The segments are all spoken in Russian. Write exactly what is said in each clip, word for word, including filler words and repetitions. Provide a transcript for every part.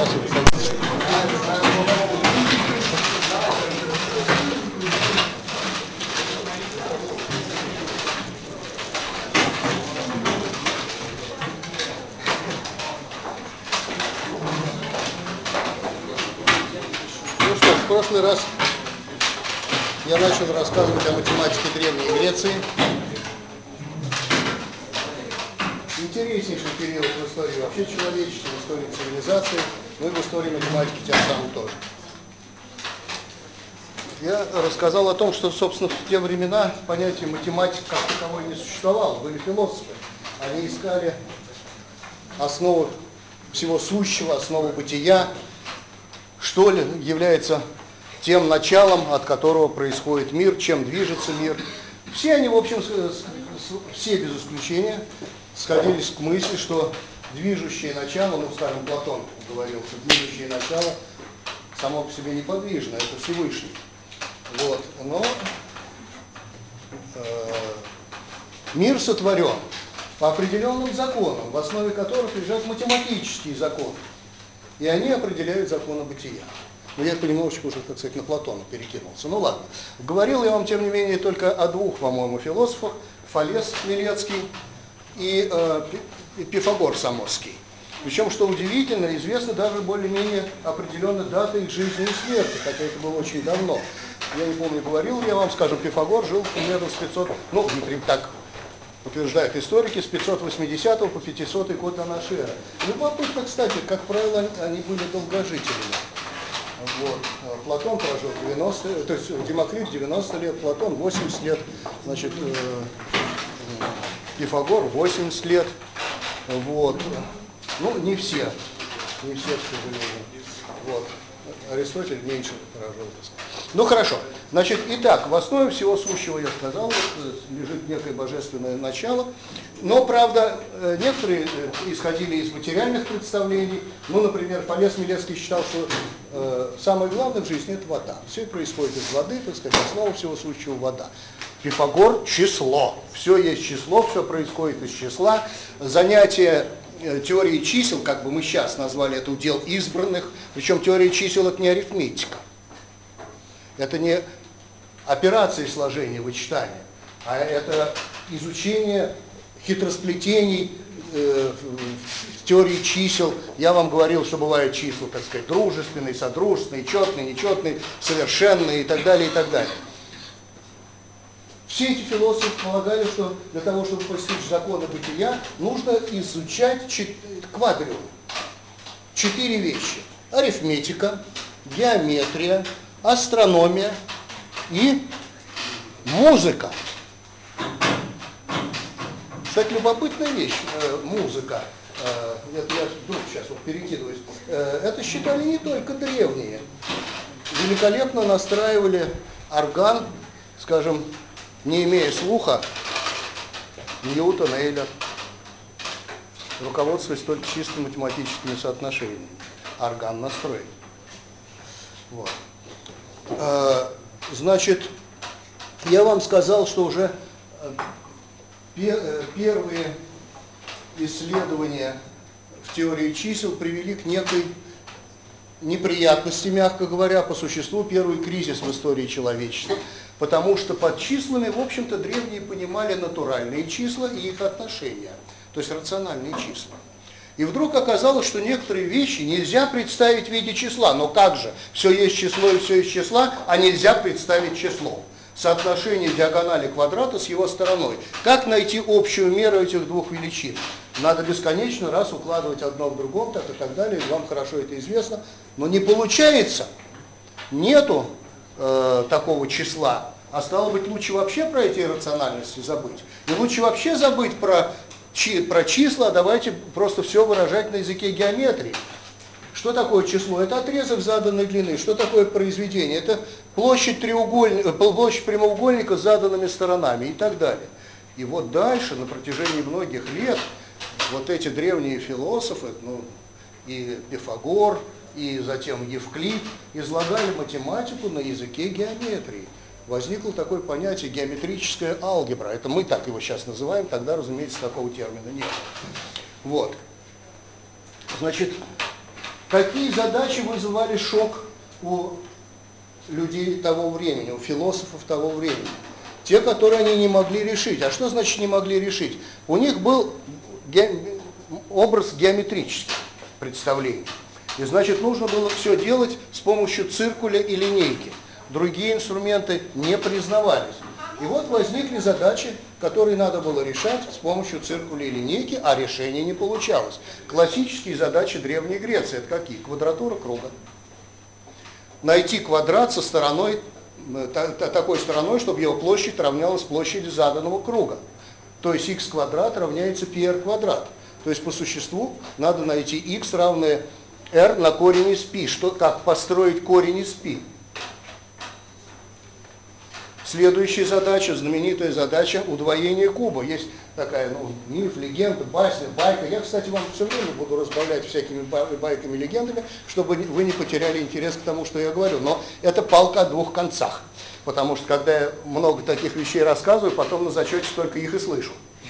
и выходите. Ну что ж, в прошлый раз я начал рассказывать о математике Древней Греции. Интереснейший период в истории вообще человечества, в истории цивилизации, ну и в истории математики тем самым тоже. Я рассказал о том, что, собственно, в те времена понятие математики как таковой не существовало. Были философы. Они искали основу всего сущего, основу бытия, что ли является тем началом, от которого происходит мир, чем движется мир. Все они, в общем, все без исключения, сходились к мысли, что движущее начало, ну, скажем, Платон говорил, что движущее начало само по себе неподвижно, это Всевышний. Вот. Но э, мир сотворен по определенным законам, в основе которых лежат математические законы. И они определяют законы бытия. Но я понемножечку уже, так сказать, на Платона перекинулся. Ну ладно. Говорил я вам, тем не менее, только о двух, по-моему, философах. Фалес Милецкий и э, Пифагор Самосский. Причем, что удивительно, известно даже более-менее определенно дата их жизни и смерти, хотя это было очень давно. Я не помню, говорил ли я вам, скажем, Пифагор жил примерно с пятисотого, ну, так утверждают историки, с пятьсот восьмидесятого по пятисотый год до нашей эры. Любопытно, кстати, как правило, они были долгожителями. Вот. Платон прожил девяносто, то есть Демокрит девяносто лет, Платон восемьдесят лет, значит, э, Пифагор восемьдесят лет. Вот. Ну, не все, не все, к сожалению. Вот. Аристотель меньше прожил. Ну, хорошо. Значит, итак, в основе всего сущего, я сказал, лежит некое божественное начало. Но, правда, некоторые исходили из материальных представлений. Ну, например, Фалес Милецкий считал, что э, самое главное в жизни – это вода. Все происходит из воды, так сказать, основа всего сущего – вода. Пифагор – число. Все есть число, все происходит из числа. Занятие теорией чисел, как бы мы сейчас назвали это, удел избранных. Причем теория чисел – это не арифметика. Это не операции сложения, вычитания, а это изучение хитросплетений э, в теории чисел. Я вам говорил, что бывают числа, так сказать, дружественные, содружественные, четные, нечетные, совершенные и так далее, и так далее. Все эти философы полагали, что для того, чтобы постичь законы бытия, нужно изучать квадриум. Четыре вещи. Арифметика, геометрия, астрономия и музыка. Кстати, любопытная вещь, э, музыка. Э, это я вдруг сейчас вот перекидываюсь. Э, это считали не только древние. Великолепно настраивали орган, скажем, не имея слуха, Ньютон, Эйлер, руководствуясь только чисто математическими соотношениями. Орган настроен. Вот. Значит, я вам сказал, что уже первые исследования в теории чисел привели к некой неприятности, мягко говоря, по существу первый кризис в истории человечества, потому что под числами, в общем-то, древние понимали натуральные числа и их отношения, то есть рациональные числа. И вдруг оказалось, что некоторые вещи нельзя представить в виде числа. Но как же? Все есть число и все есть числа, а нельзя представить число. Соотношение диагонали квадрата с его стороной. Как найти общую меру этих двух величин? Надо бесконечно раз укладывать одно в другом, так и так далее. Вам хорошо это известно. Но не получается. Нету э, такого числа. А стало быть, лучше вообще про эти иррациональности забыть. И лучше вообще забыть про... Про числа, давайте просто все выражать на языке геометрии. Что такое число? Это отрезок заданной длины. Что такое произведение? Это площадь, треугольника, площадь прямоугольника с заданными сторонами и так далее. И вот дальше, на протяжении многих лет, вот эти древние философы, ну, и Пифагор, и затем Евклид, излагали математику на языке геометрии. Возникло такое понятие геометрическая алгебра. Это мы так его сейчас называем, тогда, разумеется, такого термина нет. Вот. Значит, Какие задачи вызывали шок у людей того времени, у философов того времени? Те, которые они не могли решить. А что значит не могли решить? У них был ге- образ геометрический представлений. И значит, нужно было все делать с помощью циркуля и линейки. Другие инструменты не признавались. И вот возникли задачи, которые надо было решать с помощью циркуля и линейки, а решение не получалось. Классические задачи Древней Греции — это какие? Квадратура круга. Найти квадрат со стороной, такой стороной, чтобы его площадь равнялась площади заданного круга. То есть х квадрат равняется πr квадрат. То есть по существу надо найти х равное r на корень из π. Что, как построить корень из π? Следующая задача, знаменитая задача удвоения куба. Есть такая, ну, миф, легенда, басня, байка. Я, кстати, вам все время буду разбавлять всякими байками, легендами, чтобы вы не потеряли интерес к тому, что я говорю. Но это палка о двух концах. Потому что, когда я много таких вещей рассказываю, потом на зачете только их и слышу.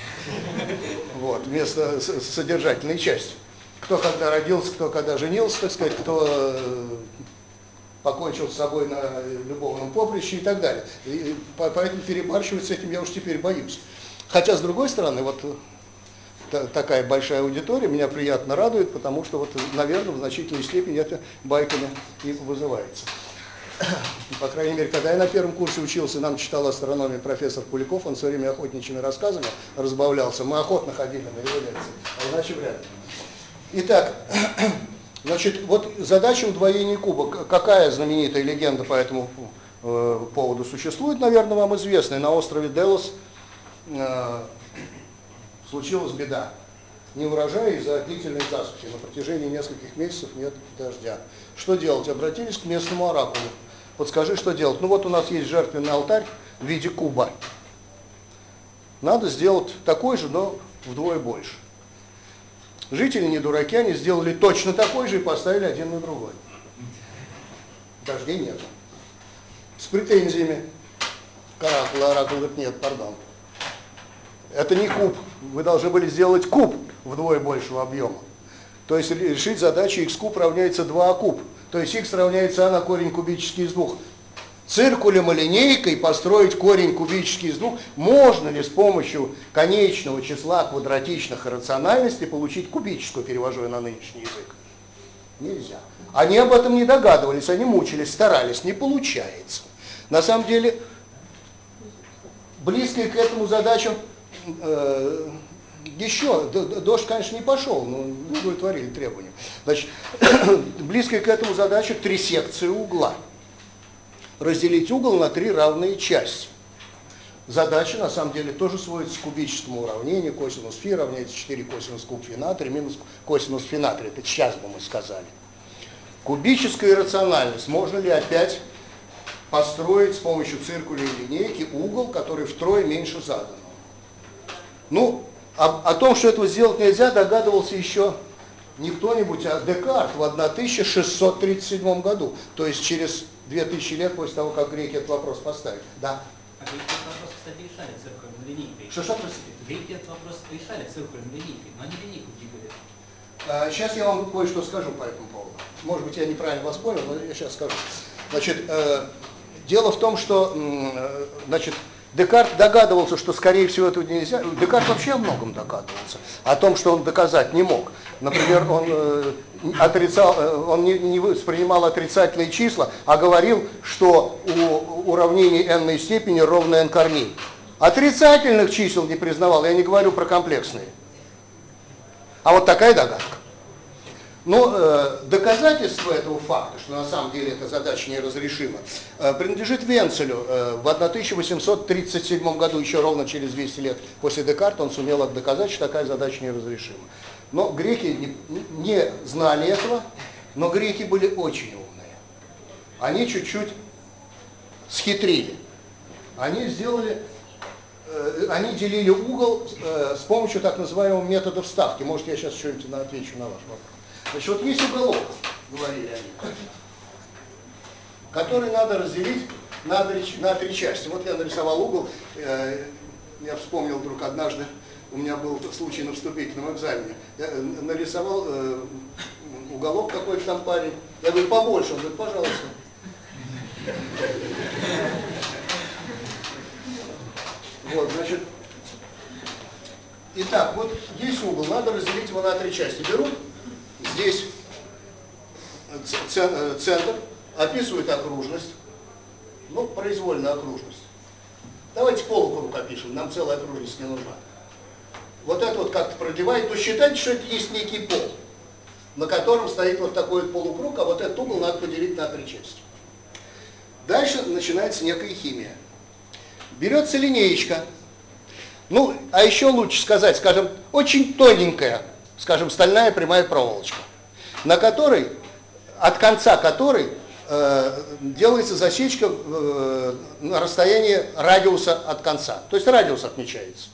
Вот, вместо содержательной части. Кто когда родился, кто когда женился, так сказать, кто покончил с собой на любовном поприще и так далее. И поэтому перебарщивать с этим я уж теперь боюсь. Хотя, с другой стороны, вот такая большая аудитория меня приятно радует, потому что, вот, наверное, в значительной степени это байками и вызывается. По крайней мере, когда я на первом курсе учился, нам читал астрономию профессор Куликов, он все время охотничьими рассказами разбавлялся. Мы охотно ходили на его лекции, а иначе вряд ли. Итак, значит, вот задача удвоения куба. Какая знаменитая легенда по этому э, поводу существует, наверное, вам известная. На острове Делос э, случилась беда. Не урожай из-за длительной засухи. На протяжении нескольких месяцев нет дождя. Что делать? Обратились к местному оракулу. Подскажи, что делать. Ну вот у нас есть жертвенный алтарь в виде куба. Надо сделать такой же, но вдвое больше. Жители не дураки, они сделали точно такой же и поставили один на другой. Дождей нет. С претензиями к оракулу. Оракул говорит: нет, пардон. Это не куб. Вы должны были сделать куб вдвое большего объема. То есть решить задачу х куб равняется два а куб. То есть х равняется а на корень кубический из двух. Циркулем и линейкой построить корень кубический из двух. Можно ли с помощью конечного числа квадратичных иррациональностей получить кубическую, перевожу я на нынешний язык? Нельзя. Они об этом не догадывались, они мучились, старались, не получается. На самом деле, близкие к этому задачам э, еще, дождь, конечно, не пошел, но удовлетворили требования. Значит, близкая к этому задача трисекция угла. Разделить угол на три равные части. Задача, на самом деле, тоже сводится к кубическому уравнению. Косинус фи равняется четыре косинус куб фи натрия минус косинус фи натрия. Это сейчас бы мы сказали. Кубическая иррациональность. Можно ли опять построить с помощью циркуля и линейки угол, который втрое меньше заданного? Ну, о, о том, что этого сделать нельзя, догадывался еще не кто-нибудь, а Декарт в тысяча шестьсот тридцать седьмом году. То есть через две тысячи лет после того, как греки этот вопрос поставили. Да. А греки этот вопрос, кстати, решали циркулем и линейкой. Что, что, простите? Греки этот вопрос решали циркулем и линейкой, но они линейку двигали. А, сейчас я вам кое-что скажу по этому поводу. Может быть, я неправильно вас понял, но я сейчас скажу. Значит, э, дело в том, что э, значит, Декарт догадывался, что, скорее всего, этого нельзя. Декарт вообще о многом догадывался. О том, что он доказать не мог. Например, он, э, отрицал, э, он не, не воспринимал отрицательные числа, а говорил, что у уравнений n-ной степени ровно n корней. Отрицательных чисел не признавал, я не говорю про комплексные. А вот такая догадка. Но э, доказательство этого факта, что на самом деле эта задача неразрешима, э, принадлежит Венцелю. Э, в тысяча восемьсот тридцать седьмом году, еще ровно через двести лет после Декарта, он сумел доказать, что такая задача неразрешима. Но греки не, не знали этого, но греки были очень умные. Они чуть-чуть схитрили. Они сделали, э, они делили угол э, с помощью так называемого метода вставки. Может, я сейчас что-нибудь отвечу на ваш вопрос. Значит, вот есть уголок, говорили они, который надо разделить на три, на три части. Вот я нарисовал угол, э, я вспомнил вдруг однажды, у меня был случай на вступительном экзамене, я нарисовал э, уголок уголок какой-то там парень. Я говорю, побольше. Он говорит, пожалуйста. Вот, значит, итак, вот есть угол, надо разделить его на три части. Беру здесь центр, описывают окружность, ну, произвольная окружность. Давайте полукруг опишем, нам целая окружность не нужна. Вот это вот как-то продлевает, то считайте, что это есть некий пол, на котором стоит вот такой вот полукруг, а вот этот угол надо поделить на три части. Дальше начинается некая химия. Берется линеечка, ну, а еще лучше сказать, скажем, очень тоненькая, скажем, стальная прямая проволочка, на которой, от конца которой э, делается засечка э, на расстоянии радиуса от конца, то есть радиус отмечается.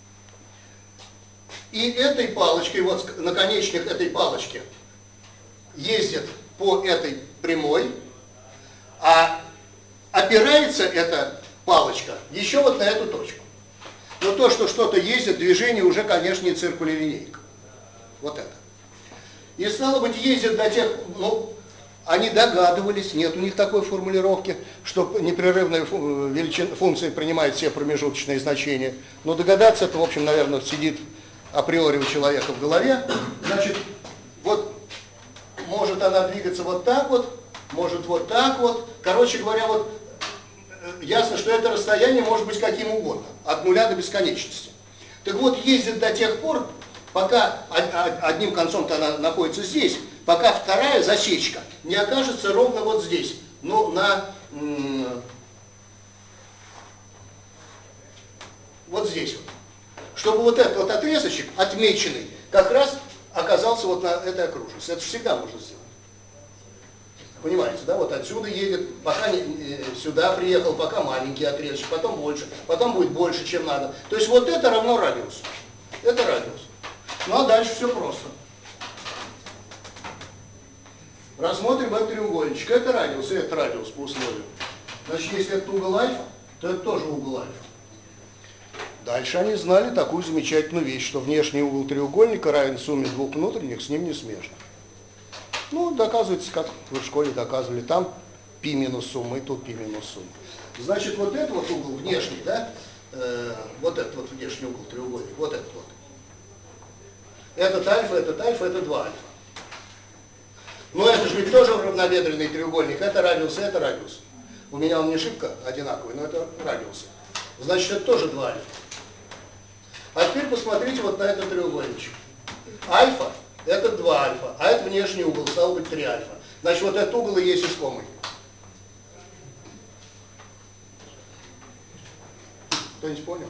И этой палочкой, вот наконечник этой палочки ездит по этой прямой, а опирается эта палочка еще вот на эту точку. Но то, что что-то ездит, движение уже, конечно, не циркуль и линейка. Вот это. И стало быть, ездит до тех, ну, они догадывались, нет у них такой формулировки, что непрерывная величина, функция принимает все промежуточные значения. Но догадаться это, в общем, наверное, сидит априори у человека в голове. Значит, вот может она двигаться вот так вот, может вот так вот. Короче говоря, вот ясно, что это расстояние может быть каким угодно, от нуля до бесконечности. Так вот, ездит до тех пор, пока одним концом-то она находится здесь, пока вторая засечка не окажется ровно вот здесь, ну, на вот здесь вот. Чтобы вот этот вот отрезочек, отмеченный, как раз оказался вот на этой окружности. Это всегда можно сделать. Понимаете, да? Вот отсюда едет, пока не, сюда приехал, пока маленький отрезочек, потом больше, потом будет больше, чем надо. То есть вот это равно радиусу. Это радиус. Ну а дальше все просто. Рассмотрим этот треугольничек. Это радиус, и это радиус по условию. Значит, если это угол альфа, то это тоже угол альфа. Дальше они знали такую замечательную вещь, что внешний угол треугольника равен сумме двух внутренних с ним несмежных. Ну, доказывается, как вы в школе доказывали, там π минус сумма, и тут π минус сумма. Значит, вот этот вот угол внешний, да, э, вот этот вот внешний угол треугольника, вот этот вот. Этот альфа, этот альфа, это два альфа. Но это же ведь тоже равнобедренный треугольник, это радиус, это радиус. У меня он не шибко одинаковый, но это радиусы. Значит, это тоже два альфа. А теперь посмотрите вот на этот треугольничек. Альфа – это два альфа, а это внешний угол, стало быть три альфа. Значит, вот этот угол и есть искомый. Кто-нибудь понял?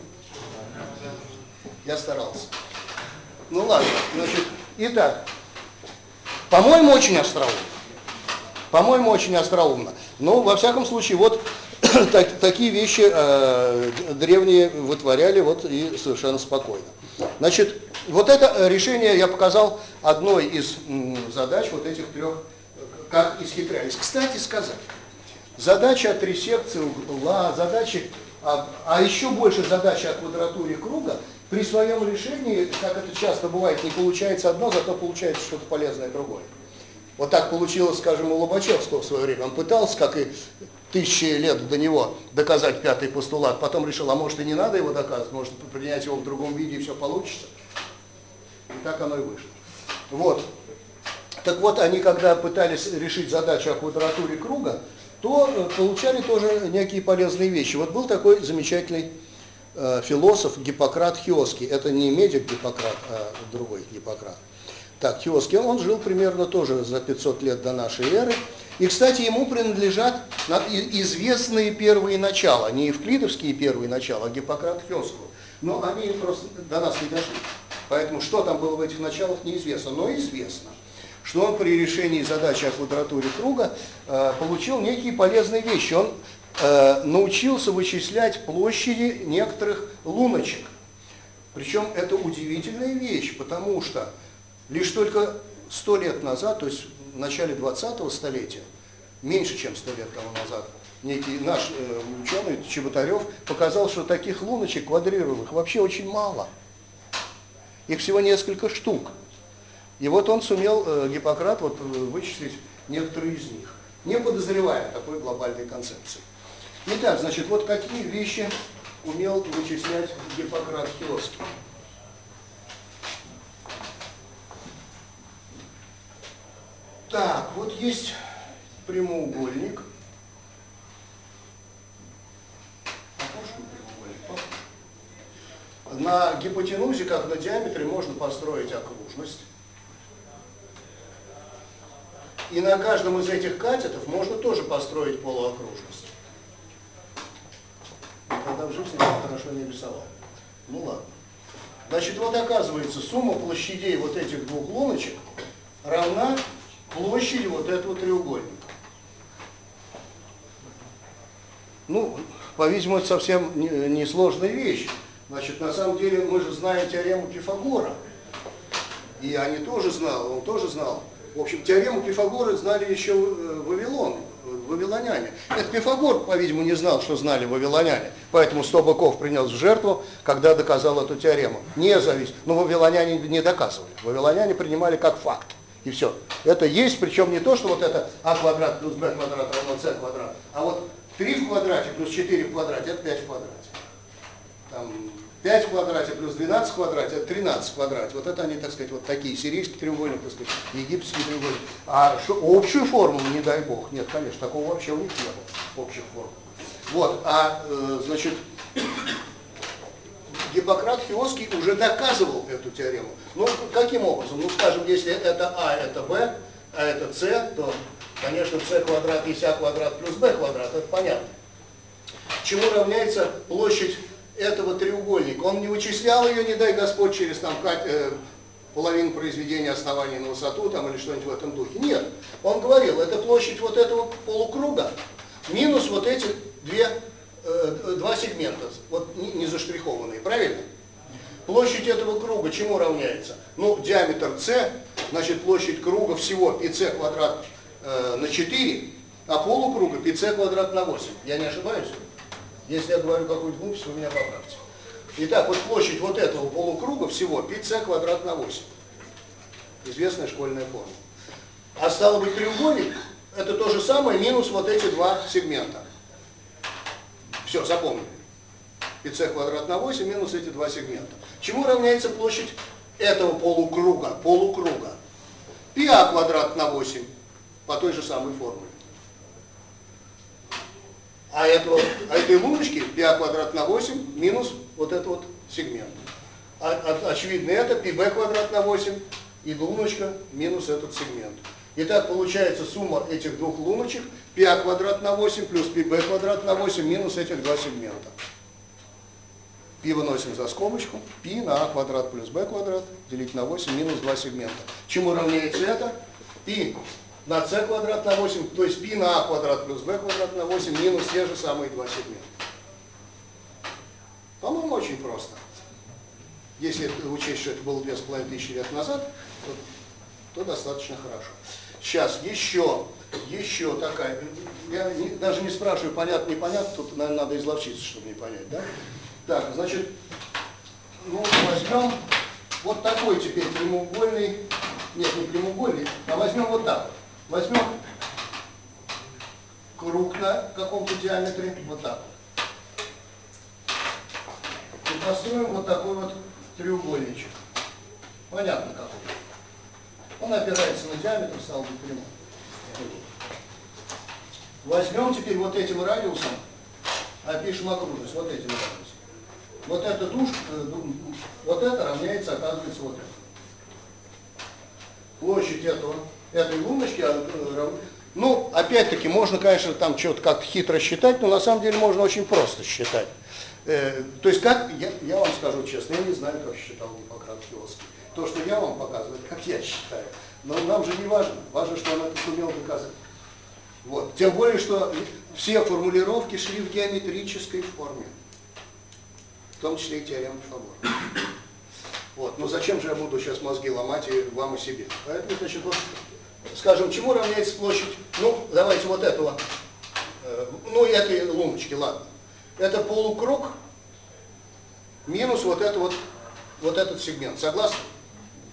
Я старался. Ну ладно, значит, итак, по-моему, очень остроумно. По-моему, очень остроумно. Но, во всяком случае, вот так, такие вещи э, древние вытворяли вот и совершенно спокойно. Значит, вот это решение я показал одной из м, задач вот этих трех, как исхитрялись. Кстати сказать, задача о трисекции угла, задачи, а, а еще больше задачи о квадратуре круга, при своем решении, как это часто бывает, не получается одно, зато получается что-то полезное другое. Вот так получилось, скажем, у Лобачевского в свое время. Он пытался, как и тысячи лет до него, доказать пятый постулат. Потом решил, а может и не надо его доказывать, может принять его в другом виде и все получится. И так оно и вышло. Вот. Так вот, они когда пытались решить задачу о квадратуре круга, то получали тоже некие полезные вещи. Вот был такой замечательный э, философ Гиппократ Хиоский. Это не медик Гиппократ, а другой Гиппократ. Так, Хиоский, он жил примерно тоже за пятьсот лет до нашей эры. И, кстати, ему принадлежат известные первые начала, не евклидовские первые начала, а Гиппократ Хиоского. Но они просто до нас не дошли. Поэтому что там было в этих началах, неизвестно. Но известно, что он при решении задачи о квадратуре круга э, получил некие полезные вещи. Он э, научился вычислять площади некоторых луночек. Причем это удивительная вещь, потому что лишь только сто лет назад, то есть в начале двадцатого столетия, меньше чем сто лет тому назад, некий наш э, ученый Чеботарев показал, что таких луночек квадрировых вообще очень мало. Их всего несколько штук. И вот он сумел, э, Гиппократ, вот, вычислить некоторые из них, не подозревая такой глобальной концепции. Итак, значит, вот какие вещи умел вычислять Гиппократ Хиосский. Так, вот есть прямоугольник. Похож на прямоугольник? Похож. На гипотенузе, как на диаметре, можно построить окружность. И на каждом из этих катетов можно тоже построить полуокружность. Когда в жизни я хорошо не рисовал. Ну ладно. Значит, вот оказывается, сумма площадей вот этих двух луночек равна площади вот этого треугольника. Ну, по-видимому, это совсем несложная вещь. Значит, на самом деле мы же знаем теорему Пифагора. И они тоже знал, он тоже знал. В общем, теорему Пифагора знали еще Вавилон, вавилоняне. Это Пифагор, по-видимому, не знал, что знали вавилоняне. Поэтому сто быков принес в жертву, когда доказал эту теорему. Не зависит. Но вавилоняне не доказывали. Вавилоняне принимали как факт. И все. Это есть, причем не то, что вот это а квадрат плюс b квадрат равно c квадрат, а вот три в квадрате плюс четыре в квадрате, это пять в квадрате. Там пять в квадрате плюс двенадцать в квадрате, это тринадцать в квадрате. Вот это они, так сказать, вот такие, сирийский треугольник, так сказать, египетский треугольник. А что, общую формулу, не дай бог, нет, конечно, такого вообще у них не было, общих формул. Вот, а, э, значит, Гиппократ Хиосский уже доказывал эту теорему. Ну, каким образом? Ну, скажем, если это а, это b, а это c, то, конечно, c квадрат есть а квадрат плюс b квадрат, это понятно. Чему равняется площадь этого треугольника? Он не вычислял ее, не дай Господь, через там э, половину произведения оснований на высоту там, или что-нибудь в этом духе. Нет. Он говорил, это площадь вот этого полукруга минус вот эти две два сегмента, вот не, не заштрихованные, правильно? Площадь этого круга чему равняется? Ну, диаметр c, значит, площадь круга всего πc квадрат э, на четыре, а полукруга πc квадрат на восемь. Я не ошибаюсь? Если я говорю какую-то глупость, вы меня поправьте. Итак, вот площадь вот этого полукруга всего πc квадрат на восемь. Известная школьная форма. А стало быть, треугольник это то же самое минус вот эти два сегмента. Все, запомнили. πc квадрат на восемь минус эти два сегмента. Чему равняется площадь этого полукруга? Полукруга. πa квадрат на восемь по той же самой формуле. А, этого, а этой луночки πa квадрат на восемь минус вот этот вот сегмент. А, а, очевидно, это πb квадрат на восемь и луночка минус этот сегмент. Итак, получается сумма этих двух луночек πa квадрат на восемь плюс πb квадрат на восемь минус этих два сегмента. Π выносим за скобочку. Π на а квадрат плюс b квадрат делить на восемь минус два сегмента. Чему равняется это? Π на c квадрат на восемь, то есть π на а квадрат плюс b квадрат на восемь минус те же самые два сегмента. По-моему, очень просто. Если учесть, что это было две с половиной тысячи лет назад, то, то достаточно хорошо. Сейчас еще, еще такая, я не, даже не спрашиваю, понятно, непонятно, тут, наверное, надо изловчиться, чтобы не понять, да? Так, значит, ну, возьмем вот такой теперь прямоугольный, нет, не прямоугольный, а возьмем вот так вот. Возьмем круг на каком-то диаметре, вот так вот. И построим вот такой вот треугольничек. Понятно какой. Он опирается на диаметр, стал быть прямой. Возьмем теперь вот этим радиусом, опишем окружность, вот этим радиусом. Вот эта дужка, вот это равняется, оказывается, вот это. Площадь этого, этой луночки равна. Ну, опять-таки, можно, конечно, там что-то как-то хитро считать, но на самом деле можно очень просто считать. Э, то есть, как, я, я вам скажу честно, я не знаю, как считал Гиппократ Хиосский. То, что я вам показываю, как я считаю. Но нам же не важно. Важно, что он это сумел доказать. Вот. Тем более, что все формулировки шли в геометрической форме. В том числе и теорема Пифагора. Вот. Но зачем же я буду сейчас мозги ломать и вам и себе? Поэтому, значит, вот, скажем, чему равняется площадь? Ну, давайте вот этого, э, ну, этой луночки, ладно. Это полукруг минус вот, это вот, вот этот сегмент. Согласны?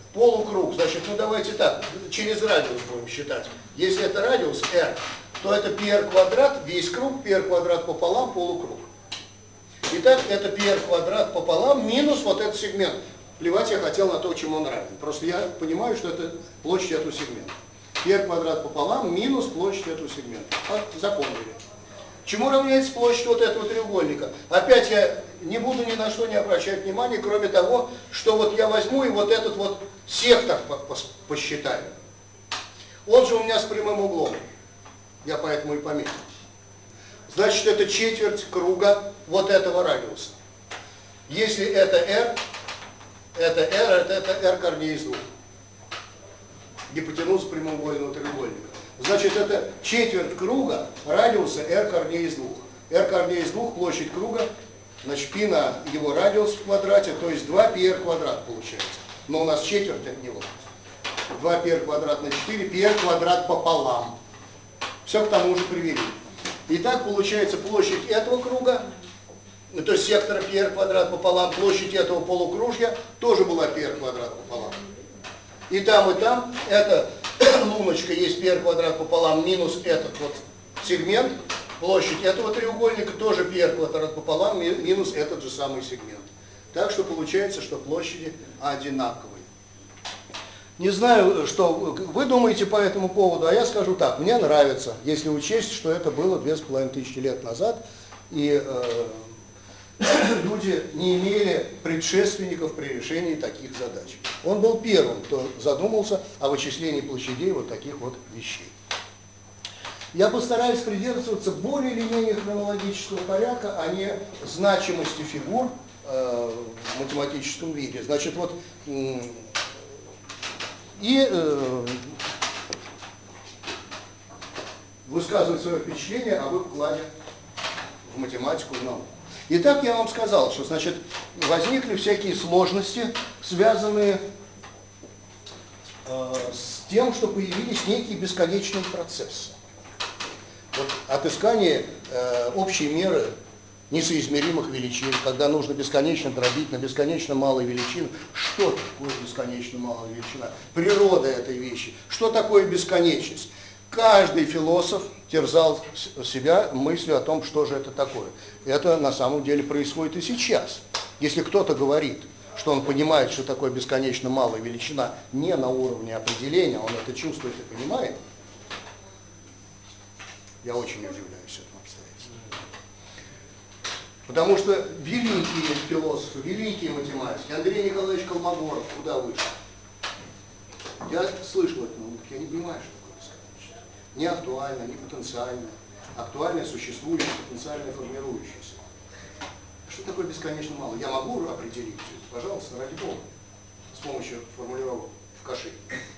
полукруг. Значит, ну давайте так, через радиус будем считать. Если это радиус r, то это πr квадрат, весь круг, πr квадрат пополам, полукруг. Итак, это πr квадрат пополам минус вот этот сегмент. Плевать я хотел на то, чему он равен. Просто я понимаю, что это площадь этого сегмента. πr квадрат пополам минус площадь этого сегмента. А, запомнили. Чему равняется площадь вот этого треугольника? Опять я не буду ни на что не обращать внимания, кроме того, что вот я возьму и вот этот вот сектор посчитаю. Он же у меня с прямым углом. Я поэтому и пометил. Значит, это четверть круга вот этого радиуса. Если это r, это r, это, это r корней из двух. Гипотенуза прямоугольного треугольника. Значит, это четверть круга радиуса r корней из двух. r корней из двух, площадь круга, значит, π на его радиус в квадрате, то есть два πr квадрат получается. Но у нас четверть от него. два πr квадрат на четыре, πr квадрат пополам. Все к тому же привели. Итак, получается площадь этого круга, то есть сектора πr квадрат пополам, площадь этого полукружья тоже была πr квадрат пополам. И там, и там, эта луночка есть πr квадрат пополам минус этот вот сегмент, площадь этого треугольника тоже πr квадрат пополам минус этот же самый сегмент. Так что получается, что площади одинаковые. Не знаю, что вы думаете по этому поводу, а я скажу так, мне нравится, если учесть, что это было две с половиной тысячи лет назад, и э, люди не имели предшественников при решении таких задач. Он был первым, кто задумался о вычислении площадей вот таких вот вещей. Я постараюсь придерживаться более или менее хронологического порядка, а не значимости фигур э, в математическом виде. Значит, вот э, и э, высказывать свое впечатление об их вкладе в математику, в науку. Итак, я вам сказал, что, значит, возникли всякие сложности, связанные э, с тем, что появились некие бесконечные процессы. Вот отыскание э, общей меры несоизмеримых величин, когда нужно бесконечно дробить на бесконечно малые величины. Что такое бесконечно малая величина? Природа этой вещи. Что такое бесконечность? Каждый философ терзал себя мыслью о том, что же это такое. Это на самом деле происходит и сейчас. Если кто-то говорит, что он понимает, что такое бесконечно малая величина, не на уровне определения, он это чувствует и понимает, я очень удивляюсь этому обстоятельству. Потому что великие философы, великие математики, Андрей Николаевич Колмогоров, куда вышел? Я слышал это, но я не понимаю, что такое бесконечность. Не актуально, не потенциально. Актуальное, существующее, потенциально формирующееся. Что такое бесконечно мало? Я могу определить все это? Пожалуйста, ради Бога. С помощью формулировок в каши.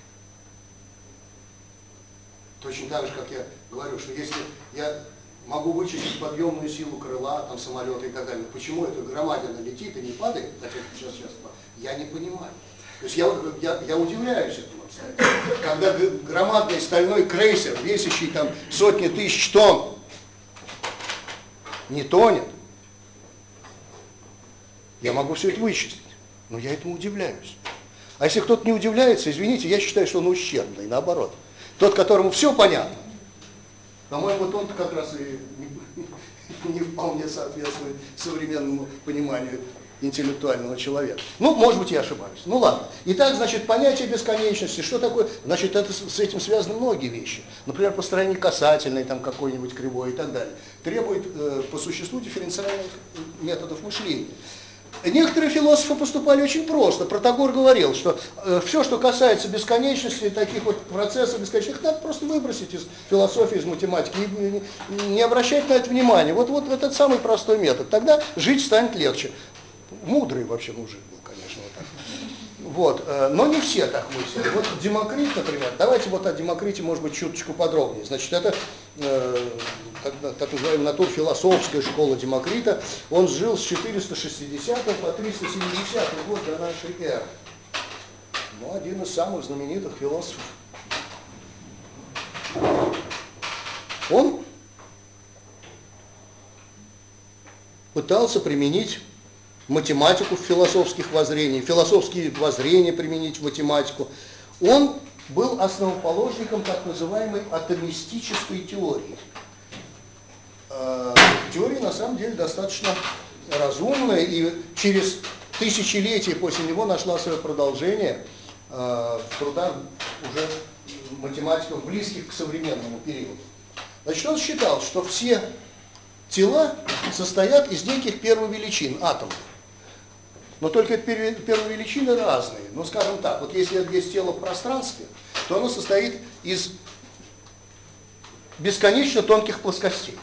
Точно так же, как я говорю, что если я могу вычислить подъемную силу крыла, там, самолета и так далее, почему эта громадина летит и не падает, хотя сейчас, сейчас, я не понимаю. То есть я, я, я удивляюсь этому обстоятельству. Когда громадный стальной крейсер, весящий там сотни тысяч тонн, не тонет, я могу все это вычислить. Но я этому удивляюсь. А если кто-то не удивляется, извините, я считаю, что он ущербный, наоборот. Тот, которому все понятно, по-моему, вот он-то как раз и не, не вполне соответствует современному пониманию интеллектуального человека. Ну, может быть, я ошибаюсь. Ну, ладно. Итак, значит, понятие бесконечности, что такое? Значит, это, с этим связаны многие вещи. Например, построение касательной, там, какой-нибудь кривой и так далее. Требует, э, по существу, дифференциальных методов мышления. Некоторые философы поступали очень просто. Протагор говорил, что э, все, что касается бесконечности, таких вот процессов бесконечных, надо просто выбросить из философии, из математики, и не, не обращать на это внимания. Вот, вот этот самый простой метод. Тогда жить станет легче. Мудрый вообще мужик был, конечно, вот так. Вот, э, но не все так мыслили. Вот Демокрит, например, давайте вот о Демокрите, может быть, чуточку подробнее. Значит, это э, так, так называемая натурфилософская школа Демокрита. Он жил с четыреста шестидесятого по триста семидесятый год до нашей эры. Ну, один из самых знаменитых философов. Он пытался применить математику в философских воззрениях, философские воззрения применить в математику. Он был основоположником так называемой атомистической теории. Теория, на самом деле, достаточно разумная, и через тысячелетия после него нашла свое продолжение в трудах уже математиков, близких к современному периоду. Значит, он считал, что все тела состоят из неких первовеличин, атомов. Но только первовеличины разные. Ну, скажем так, вот если есть тело в пространстве, то оно состоит из бесконечно тонких плоскостей.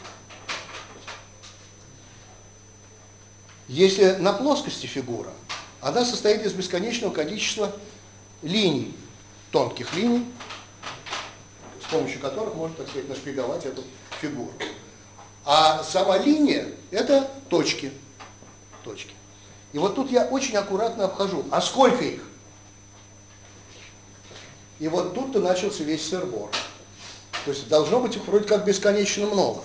Если на плоскости фигура, она состоит из бесконечного количества линий, тонких линий, с помощью которых можно, так сказать, нашпиговать эту фигуру. А сама линия – это точки. Точки. И вот тут я очень аккуратно обхожу. А сколько их? И вот тут-то начался весь сыр-бор. То есть должно быть их вроде как бесконечно много.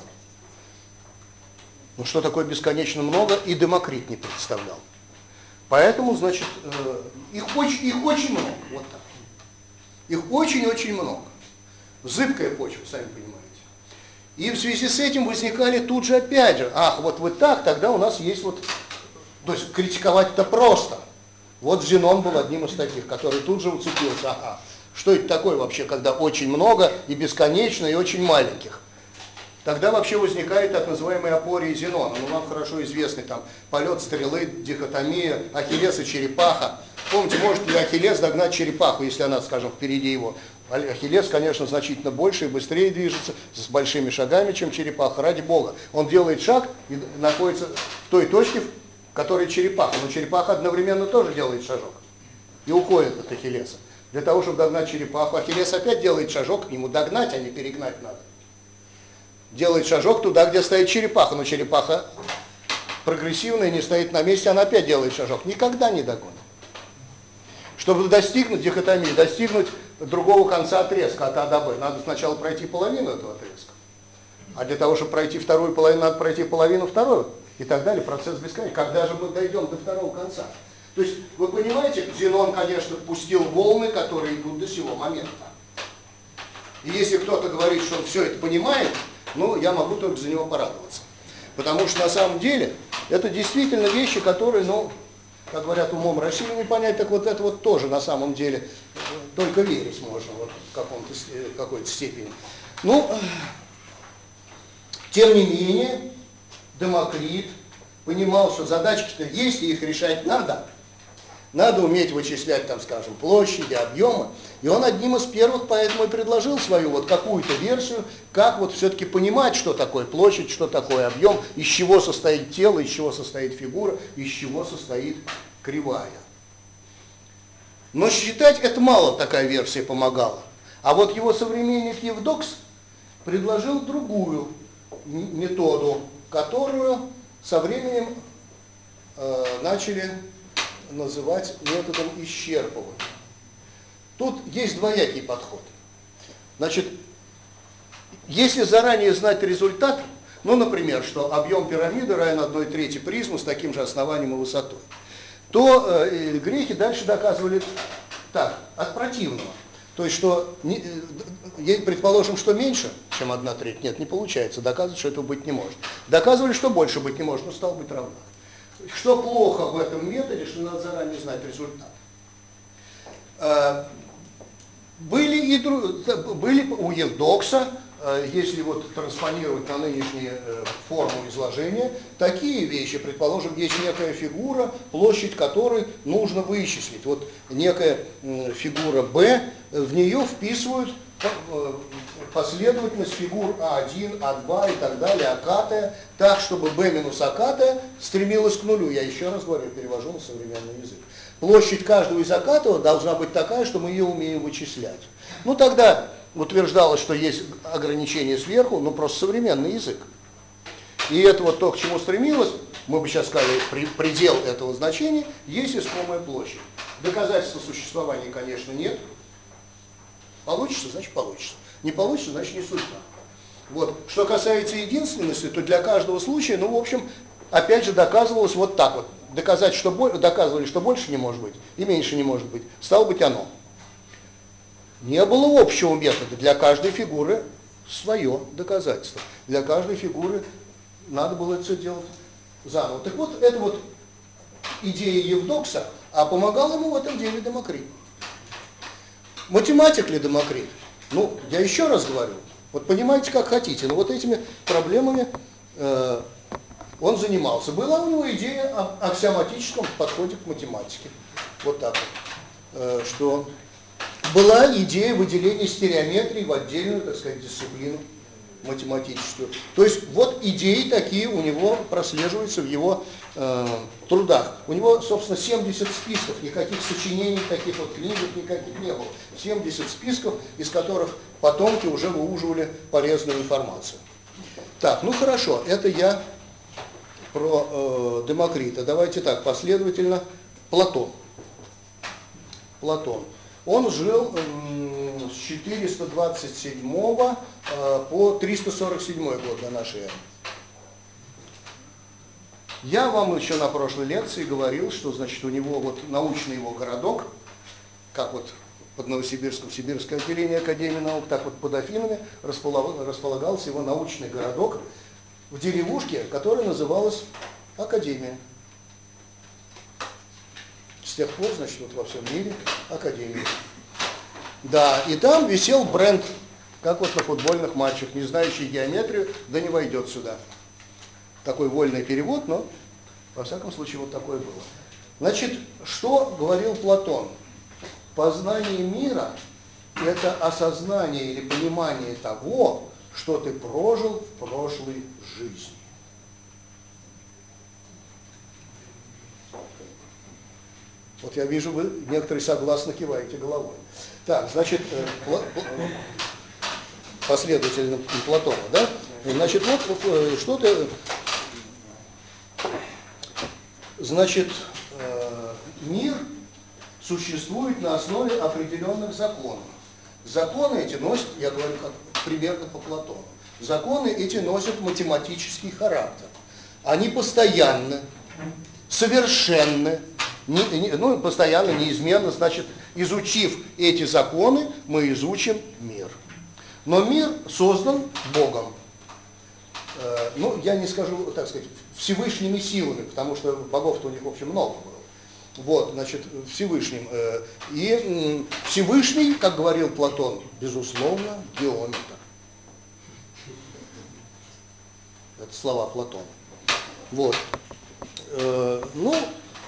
Но что такое бесконечно много, и Демокрит не представлял. Поэтому, значит, э, их, очень, их очень много. Вот так. Их очень-очень много. Зыбкая почва, сами понимаете. И в связи с этим возникали тут же опять же, ах, вот вы так, тогда у нас есть вот, то есть критиковать-то просто. Вот Зенон был одним из таких, который тут же уцепился, ага, что это такое вообще, когда очень много и бесконечно, и очень маленьких. Тогда вообще возникает так называемая апория Зенона. Ну, вам хорошо известный там полет стрелы, дихотомия, Ахиллес и черепаха. Помните, может ли Ахиллес догнать черепаху, если она, скажем, впереди его? Ахиллес, конечно, значительно больше и быстрее движется, с большими шагами, чем черепаха. Ради бога. Он делает шаг и находится в той точке, в которой черепаха. Но черепаха одновременно тоже делает шажок и уходит от Ахиллеса. Для того, чтобы догнать черепаху, Ахиллес опять делает шажок, к нему догнать, а не перегнать надо. Делает шажок туда, где стоит черепаха, но черепаха прогрессивная, не стоит на месте, она опять делает шажок. Никогда не догонит. Чтобы достигнуть дихотомии, достигнуть другого конца отрезка от А до Б, надо сначала пройти половину этого отрезка. А для того, чтобы пройти вторую половину, надо пройти половину вторую. И так далее, процесс бесконечный. Когда же мы дойдем до второго конца? То есть, вы понимаете, Зенон, конечно, пустил волны, которые идут до сего момента. И если кто-то говорит, что он все это понимает, ну, я могу только за него порадоваться. Потому что на самом деле это действительно вещи, которые, ну, как говорят, умом России не понять, так вот это вот тоже на самом деле только верить можно вот, в каком-то, какой-то степени. Ну, тем не менее, Демокрит понимал, что задачки-то есть, и их решать надо. Надо уметь вычислять, там, скажем, площади, объемы. И он одним из первых поэтому и предложил свою вот какую-то версию, как вот все-таки понимать, что такое площадь, что такое объем, из чего состоит тело, из чего состоит фигура, из чего состоит кривая. Но считать это мало такая версия помогала. А вот его современник Евдокс предложил другую методу, которую со временем э, начали называть методом исчерпывания. Тут есть двоякий подход. Значит, если заранее знать результат, ну, например, что объем пирамиды равен одной трети призмы с таким же основанием и высотой, то э, греки дальше доказывали так, от противного. То есть, что, не, э, предположим, что меньше, чем одна треть, нет, не получается, доказывать, что этого быть не может. Доказывали, что больше быть не может, но стало быть равно. Что плохо в этом методе, что надо заранее знать результат. Были, и, были у Евдокса, если вот транспонировать на нынешнюю форму изложения, такие вещи, предположим, есть некая фигура, площадь которой нужно вычислить. Вот некая фигура B, в нее вписывают последовательность фигур А один, А два и так далее, акатая, так, чтобы B минус акатая стремилась к нулю. Я еще раз говорю, перевожу на современный язык. Площадь каждого из акатова должна быть такая, что мы ее умеем вычислять. Ну, тогда утверждалось, что есть ограничения сверху, но просто современный язык. И это вот то, к чему стремилось, мы бы сейчас сказали, предел этого значения, есть искомая площадь. Доказательства существования, конечно, нет. Получится, значит получится. Не получится, значит не судьба. Вот. Что касается единственности, то для каждого случая, ну, в общем, опять же доказывалось вот так вот. доказать, что, доказывали, что больше не может быть и меньше не может быть, стало быть оно. Не было общего метода, для каждой фигуры свое доказательство. Для каждой фигуры надо было это все делать заново. Так вот, это вот идея Евдокса, а помогал ему в этом деле Демокрит. Математик ли Демокрит? Ну, я еще раз говорю, вот понимаете, как хотите, но вот этими проблемами э, он занимался. Была у него идея о аксиоматическом подходе к математике. Вот так вот. Э, что была идея выделения стереометрии в отдельную, так сказать, дисциплину математическую. То есть вот идеи такие у него прослеживаются в его э, трудах. У него, собственно, семьдесят списков, никаких сочинений, таких вот книжек никаких не было. семьдесят списков, из которых потомки уже выуживали полезную информацию. Так, ну хорошо, это я про э, Демокрита. Давайте так, последовательно. Платон. Платон. Он жил э, с четыреста двадцать седьмого э, по триста сорок седьмой год до нашей эры. Я вам еще на прошлой лекции говорил, что, значит, у него вот научный его городок, как вот под Новосибирском, Сибирское отделение Академии наук, так вот под Афинами располагался его научный городок в деревушке, которая называлась Академия. С тех пор, значит, вот во всем мире Академия. Да, и там висел бренд, как вот на футбольных матчах, не знающий геометрию, да не войдет сюда. Такой вольный перевод, но, во всяком случае, вот такое было. Значит, что говорил Платон? Познание мира – это осознание или понимание того, что ты прожил в прошлой жизни. Вот я вижу, вы некоторые согласно киваете головой. Так, значит, последовательно Платона, да? Значит, вот что-то, значит, мир существует на основе определенных законов. Законы эти носят, я говорю как примерно по Платону, законы эти носят математический характер. Они постоянны, совершенны, не, не, ну, постоянно, неизменно, значит, изучив эти законы, мы изучим мир. Но мир создан Богом. Э, ну, я не скажу, так сказать, Всевышними силами, потому что богов-то у них, в общем, много было. Вот, значит, Всевышним. Э, и э, Всевышний, как говорил Платон, безусловно, геометр. Это слова Платона. Вот. Э, ну,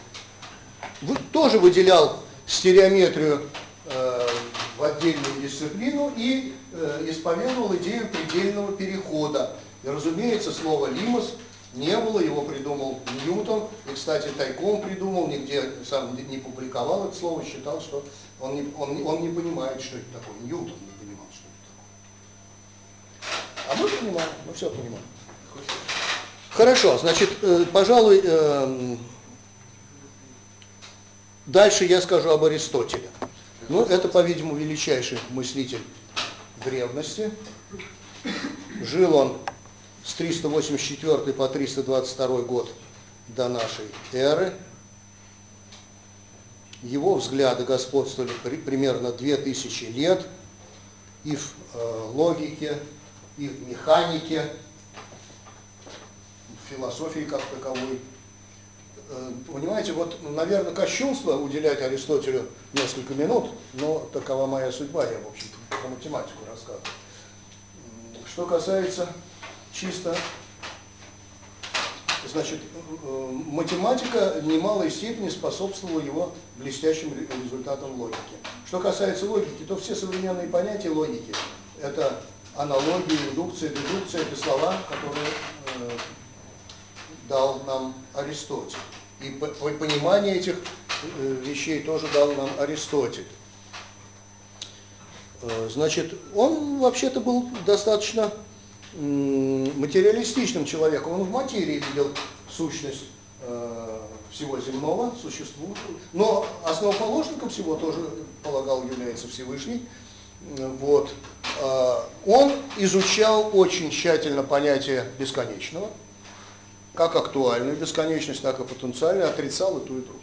тоже выделял стереометрию э, в отдельную дисциплину и э, исповедовал идею предельного перехода. И, разумеется, слово «лимос» не было, его придумал Ньютон, и, кстати, тайком придумал, нигде сам не публиковал это слово, считал, что он не, он, он не понимает, что это такое. Ньютон не понимал, что это такое. А мы понимаем, мы все понимаем. Хорошо, значит, э, пожалуй, э, дальше я скажу об Аристотеле. Ну, это, по-видимому, величайший мыслитель древности. Жил он с триста восемьдесят четвёртого по триста двадцать второй год до нашей эры. Его взгляды господствовали при, примерно две тысячи лет и в э, логике, и в механике, в философии как таковой. Э, понимаете, вот, наверное, кощунство уделять Аристотелю несколько минут, но такова моя судьба, я, в общем-то, про математику рассказываю. Что касается чисто, значит, математика в немалой степени способствовала его блестящим результатам логики. Что касается логики, то все современные понятия логики – это аналогия, индукция, дедукция, это слова, которые э, дал нам Аристотель. И понимание этих э, вещей тоже дал нам Аристотель. Э, значит, он вообще-то был достаточно материалистичным человеком, он в материи видел сущность э, всего земного, существует, но основоположником всего тоже, полагал, является Всевышний. Вот. Э, он изучал очень тщательно понятие бесконечного, как актуальную бесконечность, так и потенциальную, отрицал и ту, и другую.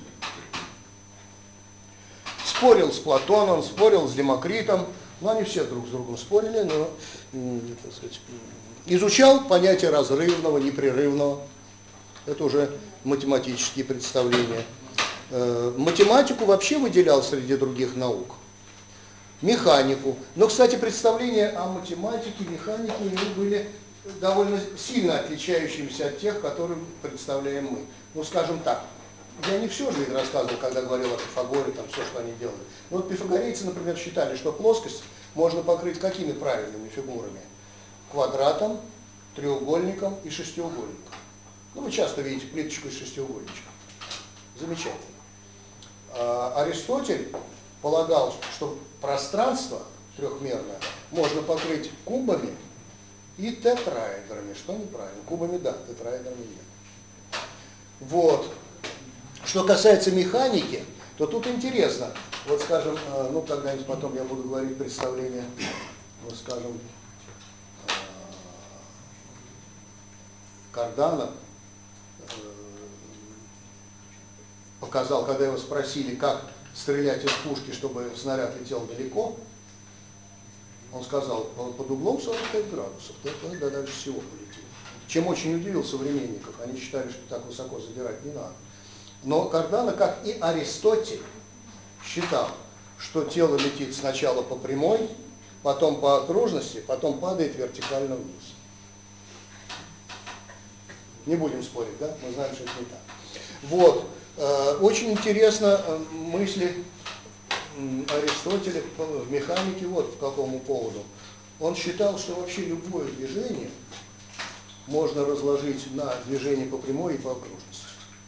Спорил с Платоном, спорил с Демокритом, но они все друг с другом спорили, но, так сказать, изучал понятие разрывного, непрерывного. Это уже математические представления. Математику вообще выделял среди других наук. Механику. Но, кстати, представления о математике, механике у него были довольно сильно отличающимися от тех, которые представляем мы. Ну, скажем так, я не все же рассказывал, когда говорил о Пифагоре, там все, что они делали. Но вот пифагорейцы, например, считали, что плоскость можно покрыть какими правильными фигурами? Квадратом, треугольником и шестиугольником. Ну, вы часто видите плиточку из шестиугольничка. Замечательно. А Аристотель полагал, что пространство трехмерное можно покрыть кубами и тетраэдрами, что неправильно. Кубами да, тетраэдрами нет. Вот. Что касается механики, то тут интересно. Вот, скажем, ну, когда-нибудь потом я буду говорить представление, ну, скажем, Кардана показал, когда его спросили, как стрелять из пушки, чтобы снаряд летел далеко, он сказал, под углом сорок пять градусов, тогда дальше всего полетел. Чем очень удивил современников, они считали, что так высоко забирать не надо. Но Кардана, как и Аристотель, считал, что тело летит сначала по прямой, потом по окружности, потом падает вертикально вниз. Не будем спорить, да? Мы знаем, что это не так. Вот. Очень интересно мысли Аристотеля в механике вот по какому поводу. Он считал, что вообще любое движение можно разложить на движение по прямой и по окружности.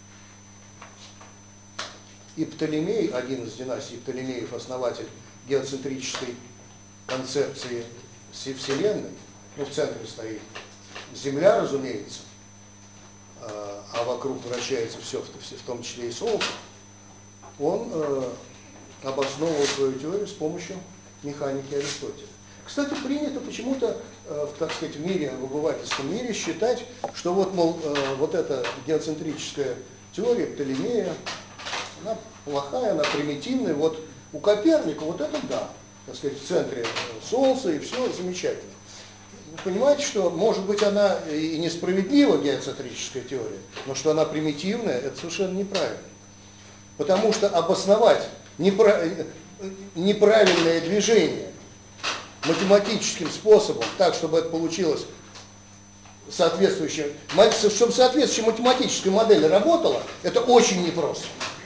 И Птолемей, один из династий Птолемеев, основатель геоцентрической концепции Вселенной, ну, в центре стоит Земля, разумеется, а вокруг вращается все, в том числе и Солнце, он э, обосновывал свою теорию с помощью механики Аристотеля. Кстати, принято почему-то, э, так сказать, в мире, в обывательском мире считать, что вот, мол, э, вот эта геоцентрическая теория Птолемея, она плохая, она примитивная. Вот у Коперника вот это да, так сказать, в центре Солнца, и все замечательно. Вы понимаете, что, может быть, она и несправедлива, геоцентрическая теория, но что она примитивная, это совершенно неправильно. Потому что обосновать неправильное движение математическим способом, так, чтобы это получилось соответствующее, чтобы соответствующая математическая модель работала, это очень непросто.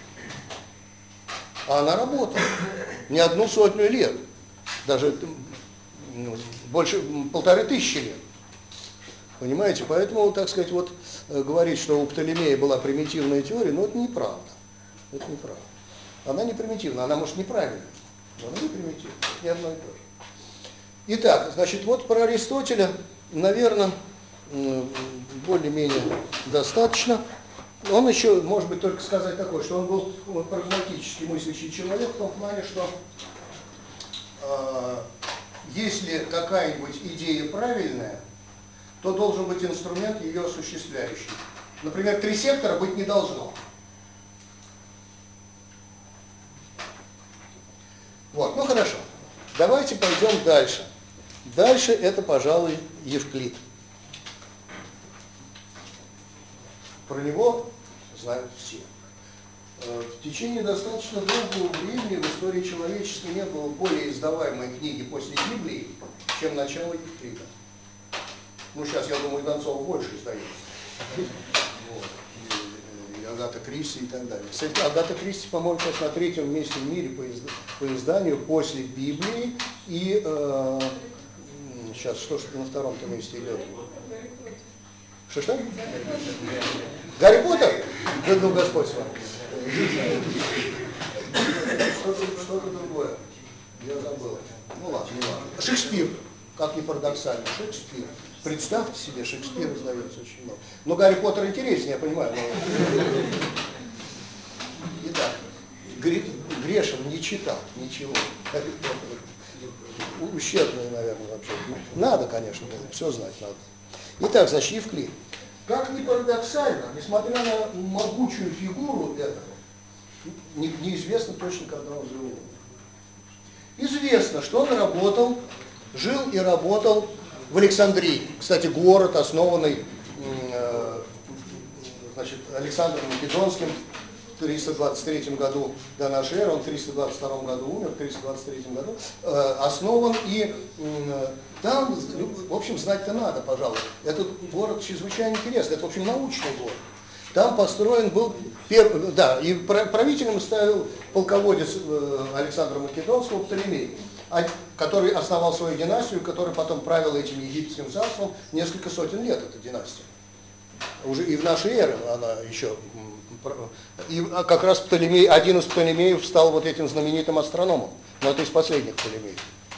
А она работала не одну сотню лет, даже ну, больше полторы тысячи лет. Понимаете? Поэтому, так сказать, вот говорить, что у Птолемея была примитивная теория, ну это неправда. Это неправда. Она не примитивна, она может неправильная, но она не примитивна. Это не одно и то же. Итак, значит, вот про Аристотеля, наверное, более-менее достаточно. Он еще, может быть, только сказать такое, что он был прагматически мыслящий человек в том плане, что э, если какая-нибудь идея правильная, то должен быть инструмент ее осуществляющий. Например, три сектора быть не должно. Вот, ну хорошо. Давайте пойдем дальше. Дальше это, пожалуй, Евклид. Про него знают все. В течение достаточно долгого времени в истории человечества не было более издаваемой книги после Библии, чем начало Евклида. Ну, сейчас, я думаю, Донцова больше издается. Вот. И, и Агата Кристи и так далее. Кстати, Агата Кристи, по-моему, сейчас на третьем месте в мире по, изда по изданию после Библии. И э, сейчас, что же на втором-то месте идет? Что-что? Гарри Поттер? Да ну, Господь с вами. Что-то что-то другое. Я забыл. Ну ладно, не важно. Шекспир, как ни парадоксально, Шекспир. Представьте себе, Шекспир издается очень много. Но Гарри Поттер интереснее, я понимаю. Но... Итак, Грешин не читал ничего. Ущербный, наверное, вообще. Надо, конечно, все знать надо. Итак, значит, Евклид. Как ни парадоксально, несмотря на могучую фигуру этого, не, неизвестно точно, когда он жил. Известно, что он работал, жил и работал в Александрии. Кстати, город, основанный э, значит, Александром Македонским в триста двадцать третьем году до нашей эры, он в триста двадцать втором году умер, в триста двадцать третьем году, э, основан, и э, там, в общем, знать-то надо, пожалуй. Этот город чрезвычайно интересный, это, в общем, научный город. Там построен был, первый, да, и правителем ставил полководец э, Александра Македонского Птолемей, который основал свою династию, который потом правил этим египетским царством несколько сотен лет, эта династия. Уже и в нашей эре она еще, и как раз Птолемей, один из Птолемеев стал вот этим знаменитым астрономом, но это из последних Птолемеев.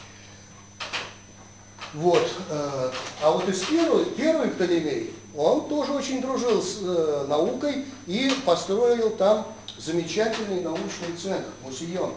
Вот, а вот из первых, первый Птолемей, он тоже очень дружил с э, наукой и построил там замечательный научный центр, Мусейон.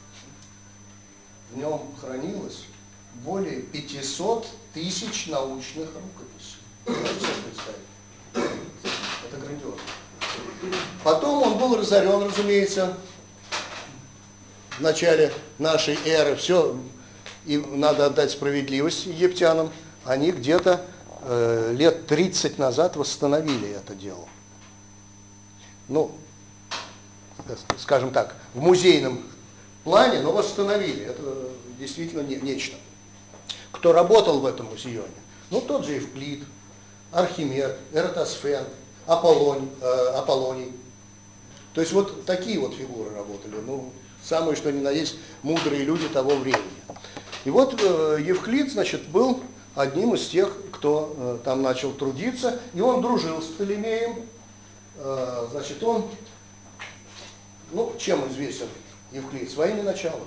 В нем хранилось более пятисот тысяч научных рукописей. Можете себе представить? Это грандиозно. Потом он был разорен, разумеется, в начале нашей эры. Все, и надо отдать справедливость египтянам. Они где-то э, лет тридцать назад восстановили это дело. Ну, скажем так, в музейном плане, но восстановили. Это действительно не, нечто. Кто работал в этом музеоне? Ну, тот же Евклид, Архимед, Эратосфен, Аполлоний, э, Аполлоний. То есть вот такие вот фигуры работали. Ну, самые что ни на есть мудрые люди того времени. И вот э, Евклид, значит, был одним из тех, кто э, там начал трудиться, и он дружил с Птолемеем. Э, значит, он, ну, чем известен Евклид? Своими началами.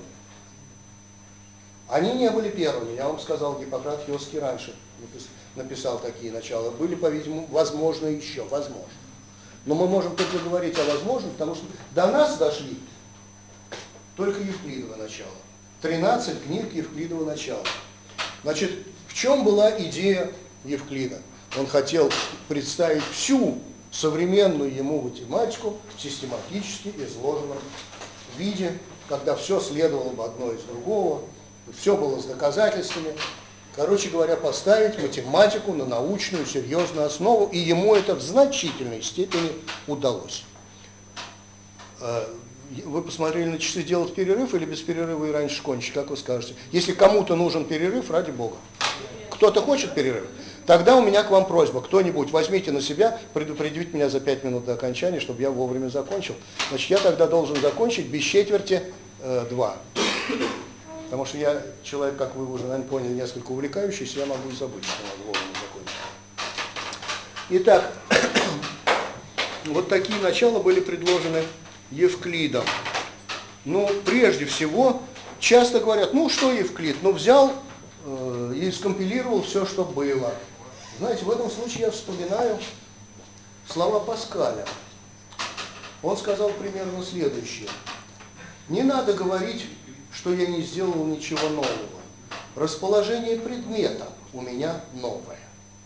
Они не были первыми, я вам сказал, Гиппократ Хиосский раньше написал такие начала. Были, по-видимому, возможно, еще, возможно. Но мы можем только говорить о возможном, потому что до нас дошли только Евклидово начало. тринадцать книг Евклидова начала. Значит, в чем была идея Евклида? Он хотел представить всю современную ему математику в систематически изложенном виде, когда все следовало бы одно из другого, все было с доказательствами. Короче говоря, поставить математику на научную, серьезную основу, и ему это в значительной степени удалось. Вы посмотрели на часы, делать перерыв или без перерыва и раньше кончить, как вы скажете? Если кому-то нужен перерыв, ради бога. Кто-то хочет перерыв? Тогда у меня к вам просьба. Кто-нибудь возьмите на себя, предупредите меня за пять минут до окончания, чтобы я вовремя закончил. Значит, я тогда должен закончить без четверти э, два. Потому что я человек, как вы уже, наверное, поняли, несколько увлекающийся, я могу и забыть, что надо вовремя закончить. Итак, вот такие начала были предложены Евклидом. Ну, прежде всего, часто говорят, ну что Евклид, ну взял э, и скомпилировал все, что было. Знаете, в этом случае я вспоминаю слова Паскаля. Он сказал примерно следующее. Не надо говорить, что я не сделал ничего нового. Расположение предмета у меня новое.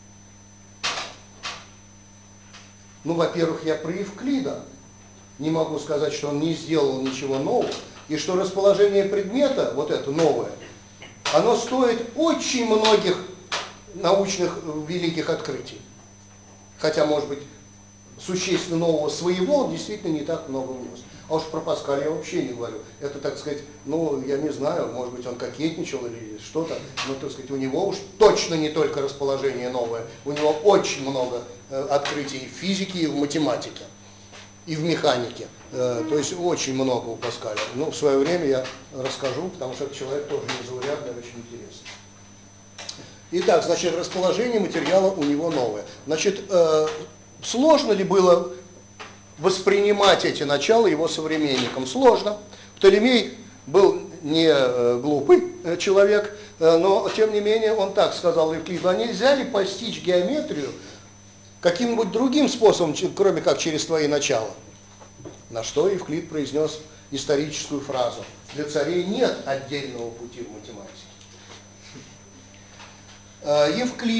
Ну, во-первых, я про Евклида не могу сказать, что он не сделал ничего нового, и что расположение предмета, вот это новое, оно стоит очень многих научных великих открытий. Хотя, может быть, существенно нового своего он действительно не так много внес. А уж про Паскаля я вообще не говорю. Это, так сказать, ну, я не знаю, может быть, он кокетничал или что-то, но, так сказать, у него уж точно не только расположение новое, у него очень много э, открытий в физике и в математике, и в механике. Э, то есть очень много у Паскаля. Ну, в свое время я расскажу, потому что этот человек тоже незаурядный, очень интересный. Итак, значит, расположение материала у него новое. Значит, э, сложно ли было воспринимать эти начала его современникам? Сложно. Птолемей был не глупый человек, но, тем не менее, он так сказал Евклиду, а нельзя ли постичь геометрию каким-нибудь другим способом, кроме как через твои начала? На что Евклид произнес историческую фразу: для царей нет отдельного пути в математике. Евклид,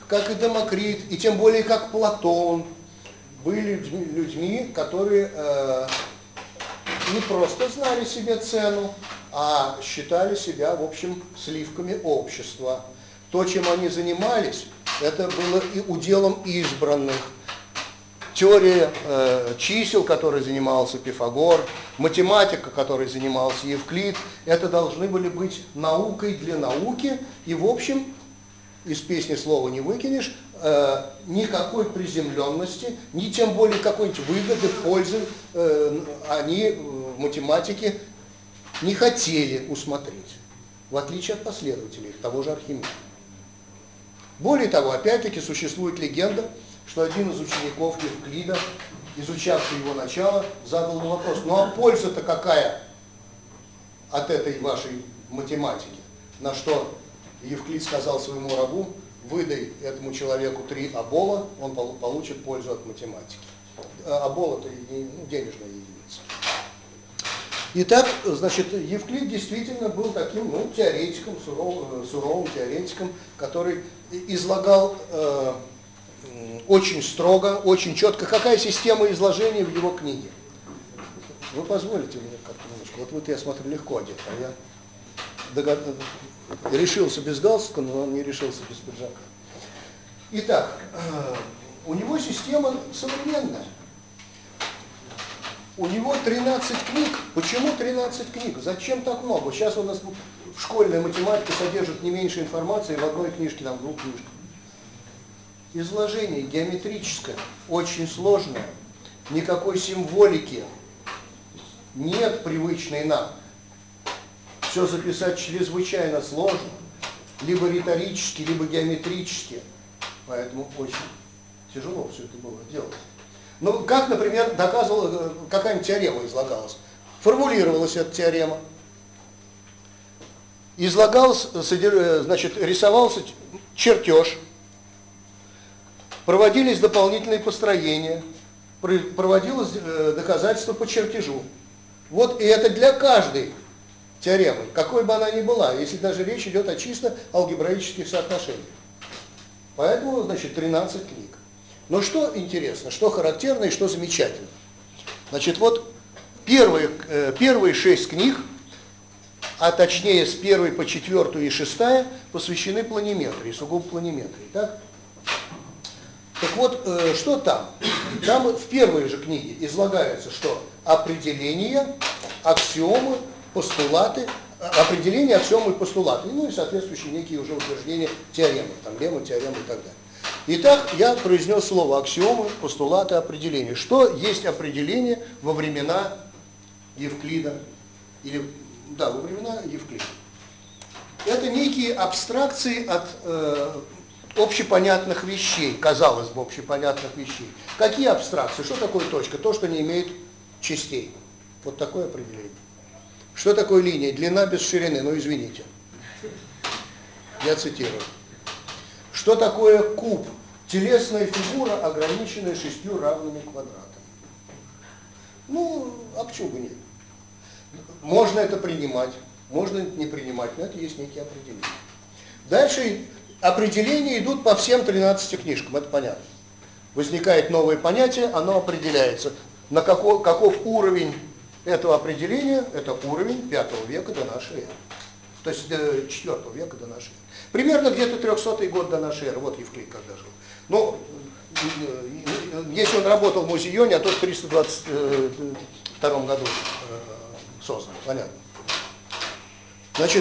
как и Демокрит, и тем более как Платон, были людьми, людьми которые э, не просто знали себе цену, а считали себя, в общем, сливками общества. То, чем они занимались, это было и уделом избранных. Теория э, чисел, которой занимался Пифагор, математика, которой занимался Евклид, это должны были быть наукой для науки, и, в общем, из песни слова не выкинешь, э, никакой приземленности, ни тем более какой-нибудь выгоды, пользы э, они в математике не хотели усмотреть, в отличие от последователей того же Архимеда. Более того, опять-таки существует легенда, что один из учеников Евклида, изучавший его начало, задал ему вопрос: ну а польза-то какая от этой вашей математики? На что Евклид сказал своему рабу: выдай этому человеку три обола, он получит пользу от математики. Обол — это ну, денежная единица. Итак, значит, Евклид действительно был таким, ну, теоретиком, суров, суровым теоретиком, который излагал э, очень строго, очень четко, какая система изложения в его книге. Вы позволите мне как-то немножко? Вот, вот я смотрю, легко одет, а я догад... решился без галстука, но он не решился без пиджака. Итак, э, у него система современная. У него тринадцать книг. Почему тринадцать книг? Зачем так много? Сейчас у нас школьная математика содержит не меньше информации в одной книжке, там, в двух книжках. Изложение геометрическое, очень сложное, никакой символики нет привычной нам. Все записать чрезвычайно сложно, либо риторически, либо геометрически. Поэтому очень тяжело все это было делать. Ну, как, например, доказывала, какая-нибудь теорема излагалась. Формулировалась эта теорема. Излагалась, значит, рисовался чертеж. Проводились дополнительные построения. Проводилось доказательство по чертежу. Вот и это для каждой теоремы, какой бы она ни была, если даже речь идет о чисто алгебраических соотношениях. Поэтому, значит, тринадцать книг. Но что интересно, что характерно и что замечательно. Значит, вот первые, э, первые шесть книг, а точнее с первой по четвертую и шестая, посвящены планиметрии, сугубо планиметрии. Так, так вот, э, что там? Там в первой же книге излагается, что определения, аксиомы, постулаты, определения, аксиомы и постулаты, ну и соответствующие некие уже утверждения теоремы, там лемма, теорема и так далее. Итак, я произнес слово аксиомы, постулаты, определения. Что есть определение во времена Евклида? Или, да, во времена Евклида. Это некие абстракции от э, общепонятных вещей, казалось бы, общепонятных вещей. Какие абстракции? Что такое точка? То, что не имеет частей. Вот такое определение. Что такое линия? Длина без ширины. Ну, извините. Я цитирую. Что такое куб? Телесная фигура, ограниченная шестью равными квадратами. Ну, а почему бы нет? Можно это принимать, можно это не принимать, но это есть некие определения. Дальше определения идут по всем тринадцати книжкам, это понятно. Возникает новое понятие, оно определяется. На каков, каков уровень этого определения? Это уровень пятого века до нашей эры. То есть четвёртого века до нашей эры. Примерно где-то трехсотый год до нашей эры. Вот Евклид когда жил. Ну, если он работал в Музионе, а тот в триста двадцать втором году создан. Понятно. Значит,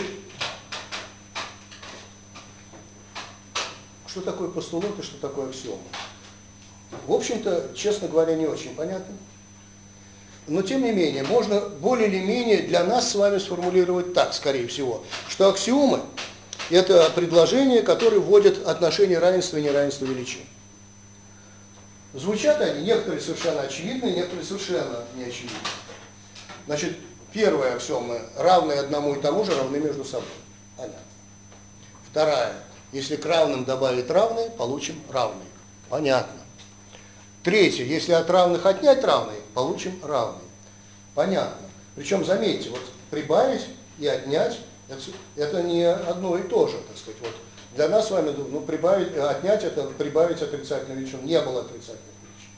что такое постулат и что такое аксиома? В общем-то, честно говоря, не очень понятно. Но, тем не менее, можно более или менее для нас с вами сформулировать так, скорее всего, что аксиомы – это предложения, которые вводят отношение равенства и неравенства величин. Звучат они, некоторые совершенно очевидны, некоторые совершенно неочевидны. Значит, первая аксиома – равные одному и тому же равны между собой. Понятно. Вторая – если к равным добавить равные, получим равные. Понятно. Третье, если от равных отнять равные, получим равные. Понятно. Причем, заметьте, вот прибавить и отнять, это, это не одно и то же, так сказать. Вот Для нас с вами, ну, прибавить, отнять это, прибавить отрицательную величину. Не было отрицательной величины.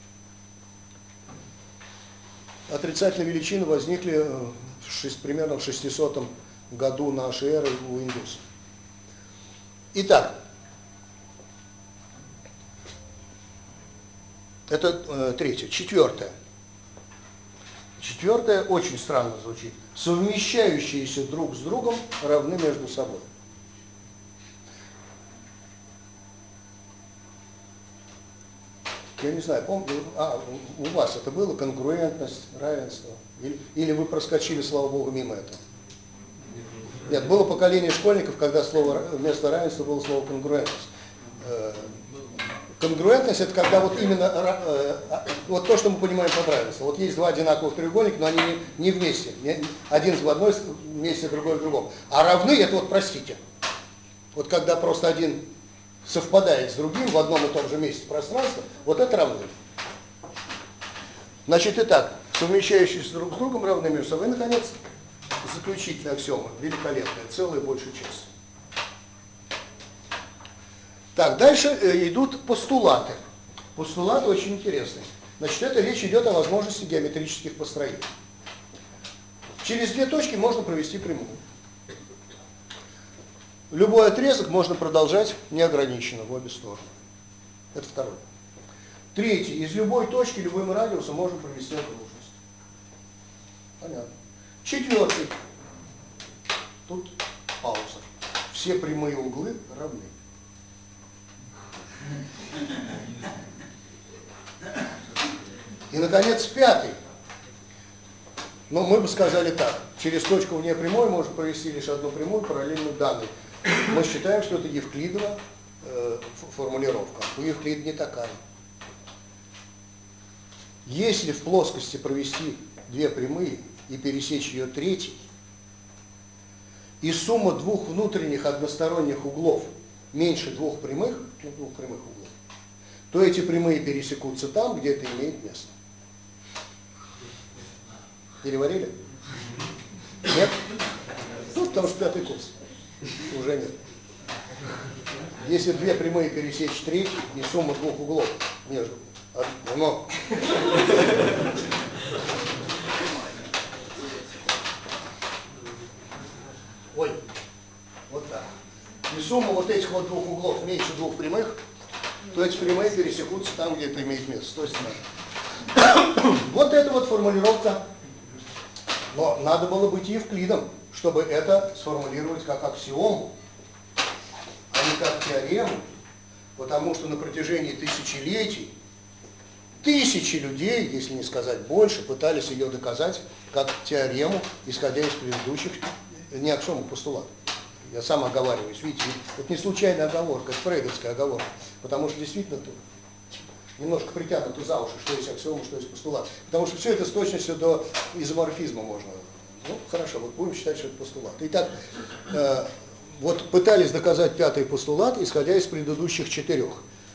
Отрицательные величины возникли в шесть, примерно в шестисотом году нашей эры у индусов. Итак, это э, третье. Четвертое. Четвертое очень странно звучит. Совмещающиеся друг с другом равны между собой. Я не знаю, помните, а, у вас это было конгруентность, равенство? Или, или вы проскочили, слава богу, мимо этого? Нет, было поколение школьников, когда слово, вместо равенства было слово конгруентность. Конгруентность — это когда вот именно вот то, что мы понимаем под равенством. Вот есть два одинаковых треугольника, но они не, не вместе. Один в одной месте, другой в другом. А равны — это вот, простите, вот когда просто один совпадает с другим в одном и том же месте пространства, вот это равны. Значит, итак, совмещающиеся друг с другом равны между собой. И, наконец, заключительная аксиома, великолепная, целая большая часть. Так, дальше идут постулаты. Постулаты очень интересные. Значит, это речь идет о возможности геометрических построений. Через две точки можно провести прямую. Любой отрезок можно продолжать неограниченно в обе стороны. Это второй. Третий. Из любой точки, любым радиусом можно провести окружность. Понятно. Четвертый. Тут пауза. Все прямые углы равны. И, наконец, пятый. Но мы бы сказали так. Через точку вне прямой можно провести лишь одну прямую параллельную данной. Мы считаем, что это Евклидова э, формулировка. У Евклида не такая. Если в плоскости провести две прямые и пересечь ее третьей, и сумма двух внутренних односторонних углов меньше двух прямых, ну, двух прямых углов, то эти прямые пересекутся там, где это имеет место. Переварили? Нет? Ну, потому что пятый курс. Уже нет. Если две прямые пересечь третью, и сумма двух углов между... Но... Ой, вот так. И сумма вот этих вот двух углов меньше двух прямых, то эти прямые пересекутся там, где это имеет место, с той стороны. Вот эта вот формулировка. Но надо было быть Евклидом, чтобы это сформулировать как аксиому, а не как теорему, потому что на протяжении тысячелетий тысячи людей, если не сказать больше, пытались ее доказать как теорему, исходя из предыдущих, не аксиом, а постулат. Я сам оговариваюсь, видите, это не случайная оговорка, это фрейдовская оговорка, потому что действительно тут немножко притянуто за уши, что есть аксиома, что есть постулат. Потому что все это с точностью до изоморфизма можно. Ну, хорошо, вот будем считать, что это постулат. Итак, э, вот пытались доказать пятый постулат, исходя из предыдущих четырех.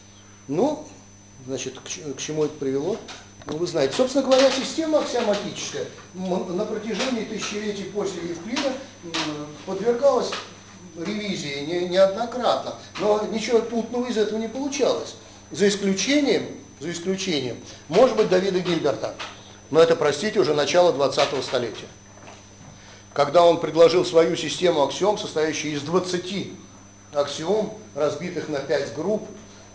Ну, значит, к, к чему это привело? Ну, вы знаете, собственно говоря, система аксиоматическая на протяжении тысячелетий после Евклида подвергалась ревизии не, неоднократно, но ничего путного из этого не получалось. За исключением, за исключением, может быть, Давида Гильберта, но это, простите, уже начало двадцатого столетия. Когда он предложил свою систему аксиом, состоящую из двадцати аксиом, разбитых на пять групп,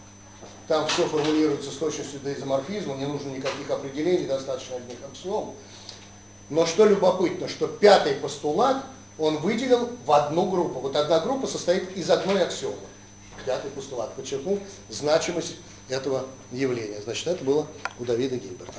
там все формулируется с точностью до изоморфизма, не нужно никаких определений, достаточно одних аксиом. Но что любопытно, что пятый постулат он выделил в одну группу. Вот одна группа состоит из одной аксиомы. Пятый постулат, подчеркнув значимость этого явления. Значит, это было у Давида Гильберта.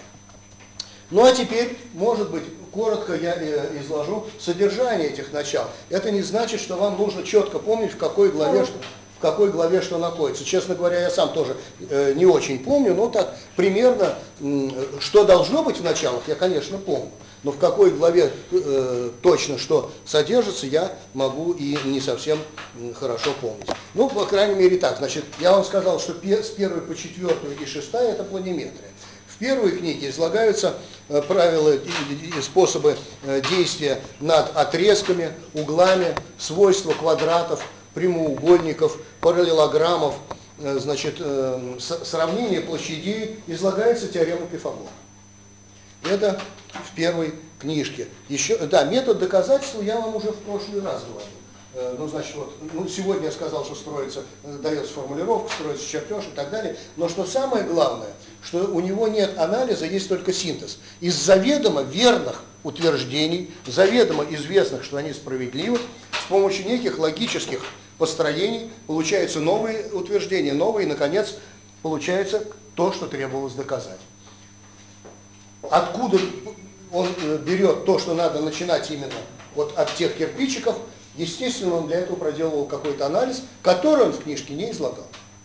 Ну а теперь, может быть, коротко я изложу содержание этих начал. Это не значит, что вам нужно четко помнить, в какой главе что, в какой главе что находится. Честно говоря, я сам тоже э, не очень помню, но так примерно, э, что должно быть в началах, я, конечно, помню. Но в какой главе э, точно что содержится, я могу и не совсем хорошо помнить. Ну, по крайней мере, так. Значит, я вам сказал, что с первой по четвертую и шестая это планиметрия. В первой книге излагаются э, правила и способы э, действия над отрезками, углами, свойства квадратов, прямоугольников, параллелограммов, значит, сравнение площадей, излагается теорема Пифагора. Это в первой книжке. Еще, да, метод доказательства я вам уже в прошлый раз говорил. Ну, значит, вот, ну, сегодня я сказал, что строится, дается формулировка, строится чертеж и так далее. Но что самое главное, что у него нет анализа, есть только синтез. Из заведомо верных утверждений, заведомо известных, что они справедливы, с помощью неких логических построений получаются новые утверждения, новые, и, наконец, получается то, что требовалось доказать. Откуда он берет то, что надо начинать именно вот от тех кирпичиков, естественно, он для этого проделывал какой-то анализ, который он в книжке не излагал.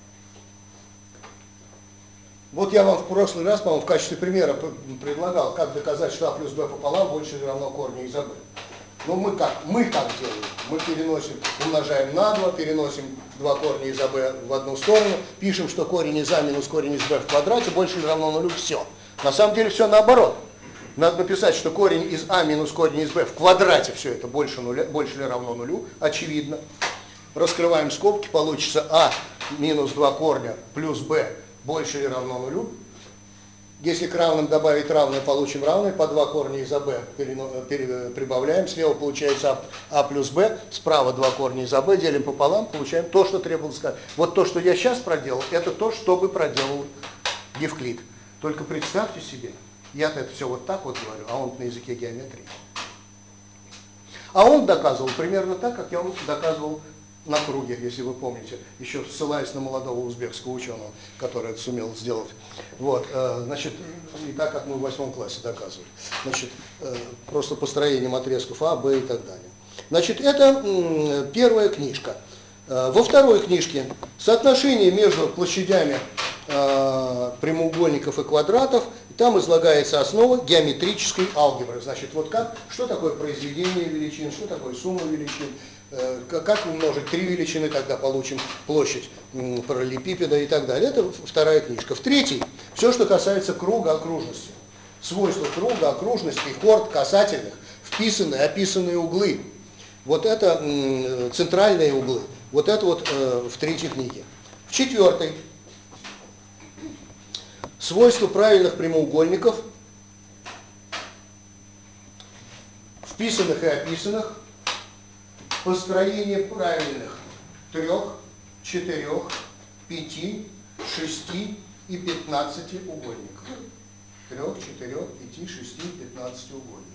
Вот я вам в прошлый раз, по-моему, в качестве примера предлагал, как доказать, что а плюс b пополам больше или равно корню из ab. Ну мы как? Мы как делаем? Мы переносим, умножаем на два, переносим два корня из ab в одну сторону, пишем, что корень из a минус корень из b в квадрате больше или равно нулю, все. На самом деле все наоборот. Надо написать, что корень из а минус корень из b в квадрате, все это больше, нуля, больше или равно нулю, очевидно. Раскрываем скобки, получится а минус два корня плюс b больше или равно нулю. Если к равным добавить равное, получим равное, по два корня из ab прибавляем, слева получается а, а плюс b, справа два корня из ab, делим пополам, получаем то, что требовалось сказать. Вот то, что я сейчас проделал, это то, что бы проделал Евклид. Только представьте себе, я-то это все вот так вот говорю, а он на языке геометрии. А он доказывал примерно так, как я вам доказывал на круге, если вы помните, еще ссылаясь на молодого узбекского ученого, который это сумел сделать. Вот, значит, и так, как мы в восьмом классе доказывали. Значит, просто построением отрезков А, Б и так далее. Значит, это первая книжка. Во второй книжке соотношение между площадями прямоугольников и квадратов, там излагается основа геометрической алгебры. Значит, вот как, что такое произведение величин, что такое сумма величин, как умножить три величины, тогда получим площадь параллелепипеда и так далее. Это вторая книжка. В третьей все, что касается круга, окружности. Свойства круга, окружности, хорд, касательных, вписанные, описанные углы. Вот это центральные углы. Вот это вот в третьей книге. В четвертой свойства правильных прямоугольников, вписанных и описанных, построение правильных трех, четырех, пяти, шести и пятнадцати угольников. Трех, четырех, пяти, шести, пятнадцати угольников.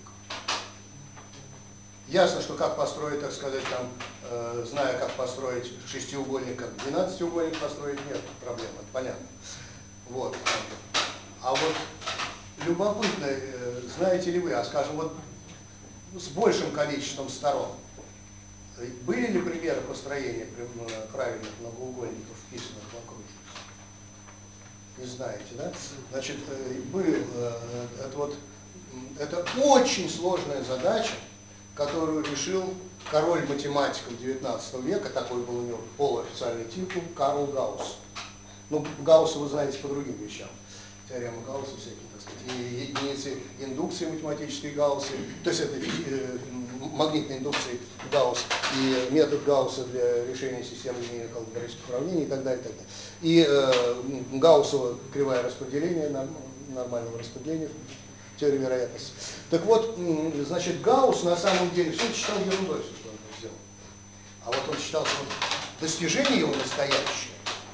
Ясно, что как построить, так сказать, там, э, зная, как построить шестиугольник, как двенадцатиугольник построить, нет проблем, это понятно. Вот. А вот любопытно, э, знаете ли вы, а скажем, вот с большим количеством сторон, были ли примеры построения правильных многоугольников, вписанных в окружность? Не знаете, да? Значит, был, это, вот, это очень сложная задача, которую решил король математиков девятнадцатого века, такой был у него полуофициальный титул, Карл Гаусс. Ну, Гаусса вы знаете по другим вещам. Теорема Гаусса, всякие, так сказать, и единицы индукции математической Гаусса, то есть это э, магнитной индукции Гаусс, и метод Гаусса для решения системы линейных алгебраических уравнений и так далее, и так далее. И э, Гауссово кривая распределения, нормального распределения, теория вероятности. Так вот, значит, Гаусс на самом деле все считал ерундой, все, что он сделал. А вот он считал, что достижение его настоящее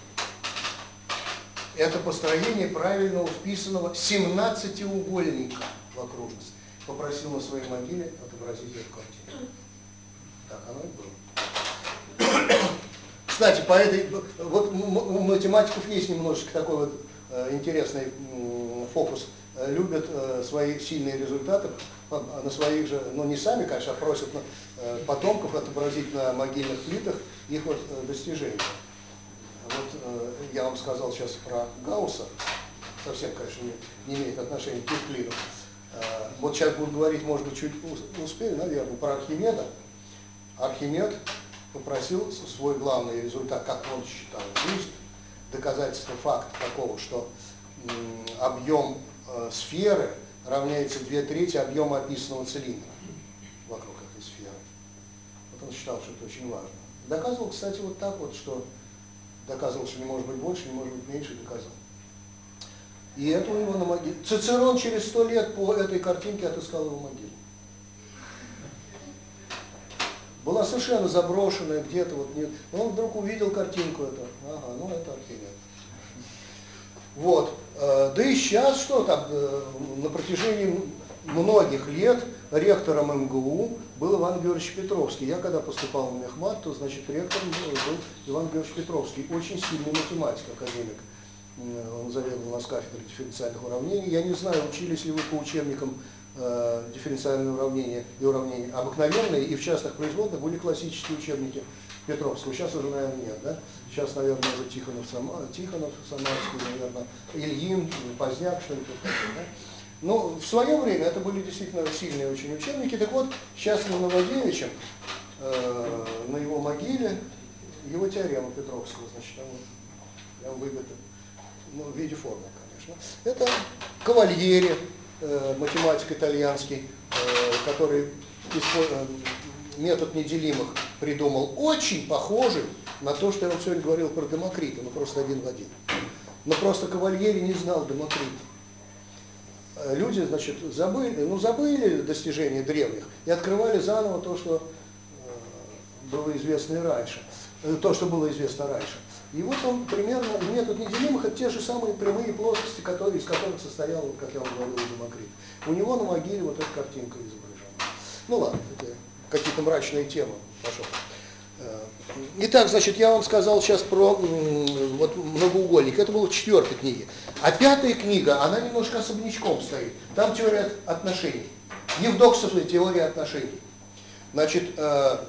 — это построение правильного вписанного семнадцатиугольника в окружность. Попросил на своей могиле отобразить эту картину. Так оно и было. Кстати, по этой, вот у математиков есть немножечко такой вот э, интересный э, фокус. Любят э, свои сильные результаты на своих же, ну не сами, конечно, а просят э, потомков отобразить на могильных плитах их вот э, достижения. Вот э, я вам сказал сейчас про Гаусса, совсем, конечно, не, не имеет отношения к Евклиду. Э, вот сейчас буду говорить, может быть, чуть успею, наверное, про Архимеда. Архимед попросил свой главный результат, как он считал, жизнь, доказательство факта такого, что м, объем э, сферы равняется две трети объема описанного цилиндра вокруг этой сферы. Вот он считал, что это очень важно. Доказывал, кстати, вот так вот, что доказывал, что не может быть больше, не может быть меньше, доказал. И это у него на могиле. Цицерон через сто лет по этой картинке отыскал его могилу. Была совершенно заброшенная где-то, вот нет. Он вдруг увидел картинку эту. Ага, ну это Архимед. Вот. Да и сейчас что там, на протяжении многих лет ректором эм гэ у был Иван Георгиевич Петровский. Я когда поступал в мехмат, то, значит, ректором был Иван Георгиевич Петровский. Очень сильный математик, академик. Он заведовал у нас кафедрой дифференциальных уравнений. Я не знаю, учились ли вы по учебникам э, дифференциальные уравнения и уравнения обыкновенные, и в частных производных были классические учебники Петровского. Сейчас уже, наверное, нет, да? Сейчас, наверное, уже Тихонов, Сама, Тихонов Самарский, наверное, Ильин, Поздняк, что-нибудь такое, да? Но в свое время это были действительно сильные очень учебники. Так вот, сейчас на Новодевичьем, э, на его могиле, его теорема Петровского, значит, там вот, прям выбита. Ну, в виде формул, конечно. Это Кавальери, э, математик итальянский, э, который э, метод неделимых придумал, очень похожий на то, что я вам сегодня говорил про Демокрита, но просто один в один. Но просто Кавальери не знал Демокрита. Люди, значит, забыли, ну, забыли достижения древних и открывали заново то, что э, было известно и раньше, э, то, что было известно раньше. И вот он примерно, метод неделимых, это те же самые прямые плоскости, которые, из которых состоял, вот, как я вам говорил, Демокрит. У него на могиле вот эта картинка изображена. Ну ладно, это какие-то мрачные темы. Пошел. Итак, значит, я вам сказал сейчас про вот, многоугольник. Это было в четвертой книге. А пятая книга, она немножко особнячком стоит. Там теория отношений. Евдоксовая теория отношений. Значит, э,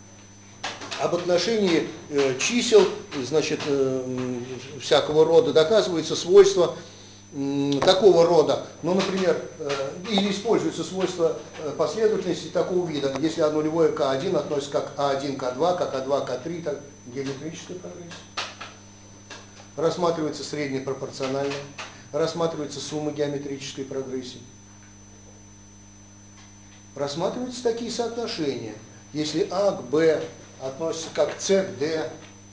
об отношении э, чисел, значит, э, всякого рода доказывается свойство э, такого рода, ну, например, э, или используется свойство э, последовательности такого вида, если А нулевое к А один относится как А один к А два, как А два к А три, так геометрическая прогрессия. Рассматривается средняя пропорциональная, рассматривается сумма геометрической прогрессии. Рассматриваются такие соотношения. Если А к Б относится как С к Д,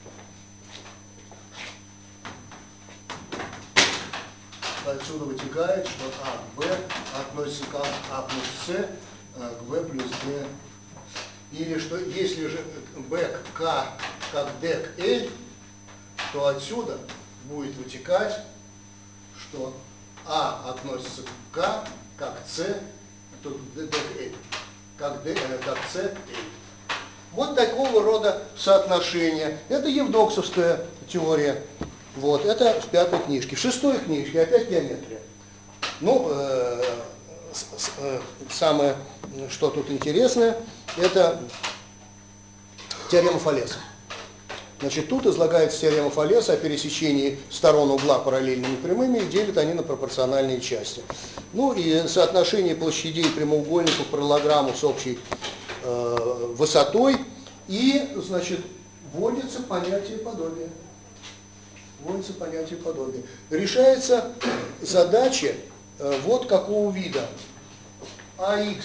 отсюда вытекает, что А к Б относится как А плюс С к Б плюс Д. Или что если же Б к К как Д к Л, то отсюда будет вытекать, что А относится к К как С, тут Д к Л, как, Д, как С к Л. Вот такого рода соотношения. Это евдоксовская теория. Вот, это в пятой книжке. В шестой книжке опять геометрия. Ну, э, э, самое, что тут интересное, это теорема Фалеса. Значит, тут излагается теорема Фалеса о пересечении сторон угла параллельными прямыми, и делят они на пропорциональные части. Ну и соотношение площадей прямоугольников параллелограмму с общей э, высотой, и, значит, вводится понятие подобия. Вводится понятие подобия. Решается задача э, вот какого вида. АХ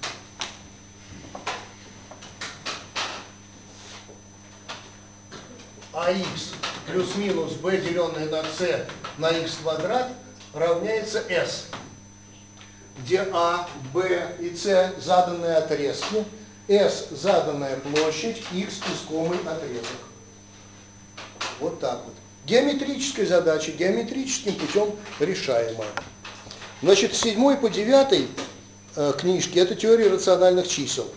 АХ плюс-минус b, деленное на c на x квадрат, равняется s, где а, b и c заданные отрезки, s заданная площадь, x искомый отрезок. Вот так вот. Геометрическая задача, геометрическим путем решаемая. Значит, с седьмой по девятой э, книжки это теория рациональных чисел.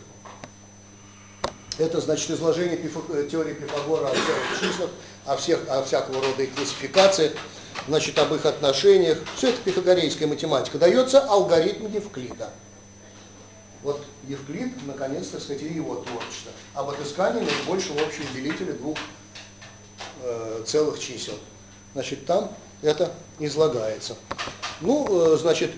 Это, значит, изложение пиф... теории Пифагора о целых числах, о, всех, о всякого рода их классификации, значит, об их отношениях. Все это пифагорейская математика. Дается алгоритм Евклида. Вот Евклид, наконец-то, так сказать, и его творчество. Об отыскании наибольшего общего делителя двух э, целых чисел. Значит, там это излагается. Ну, э, значит,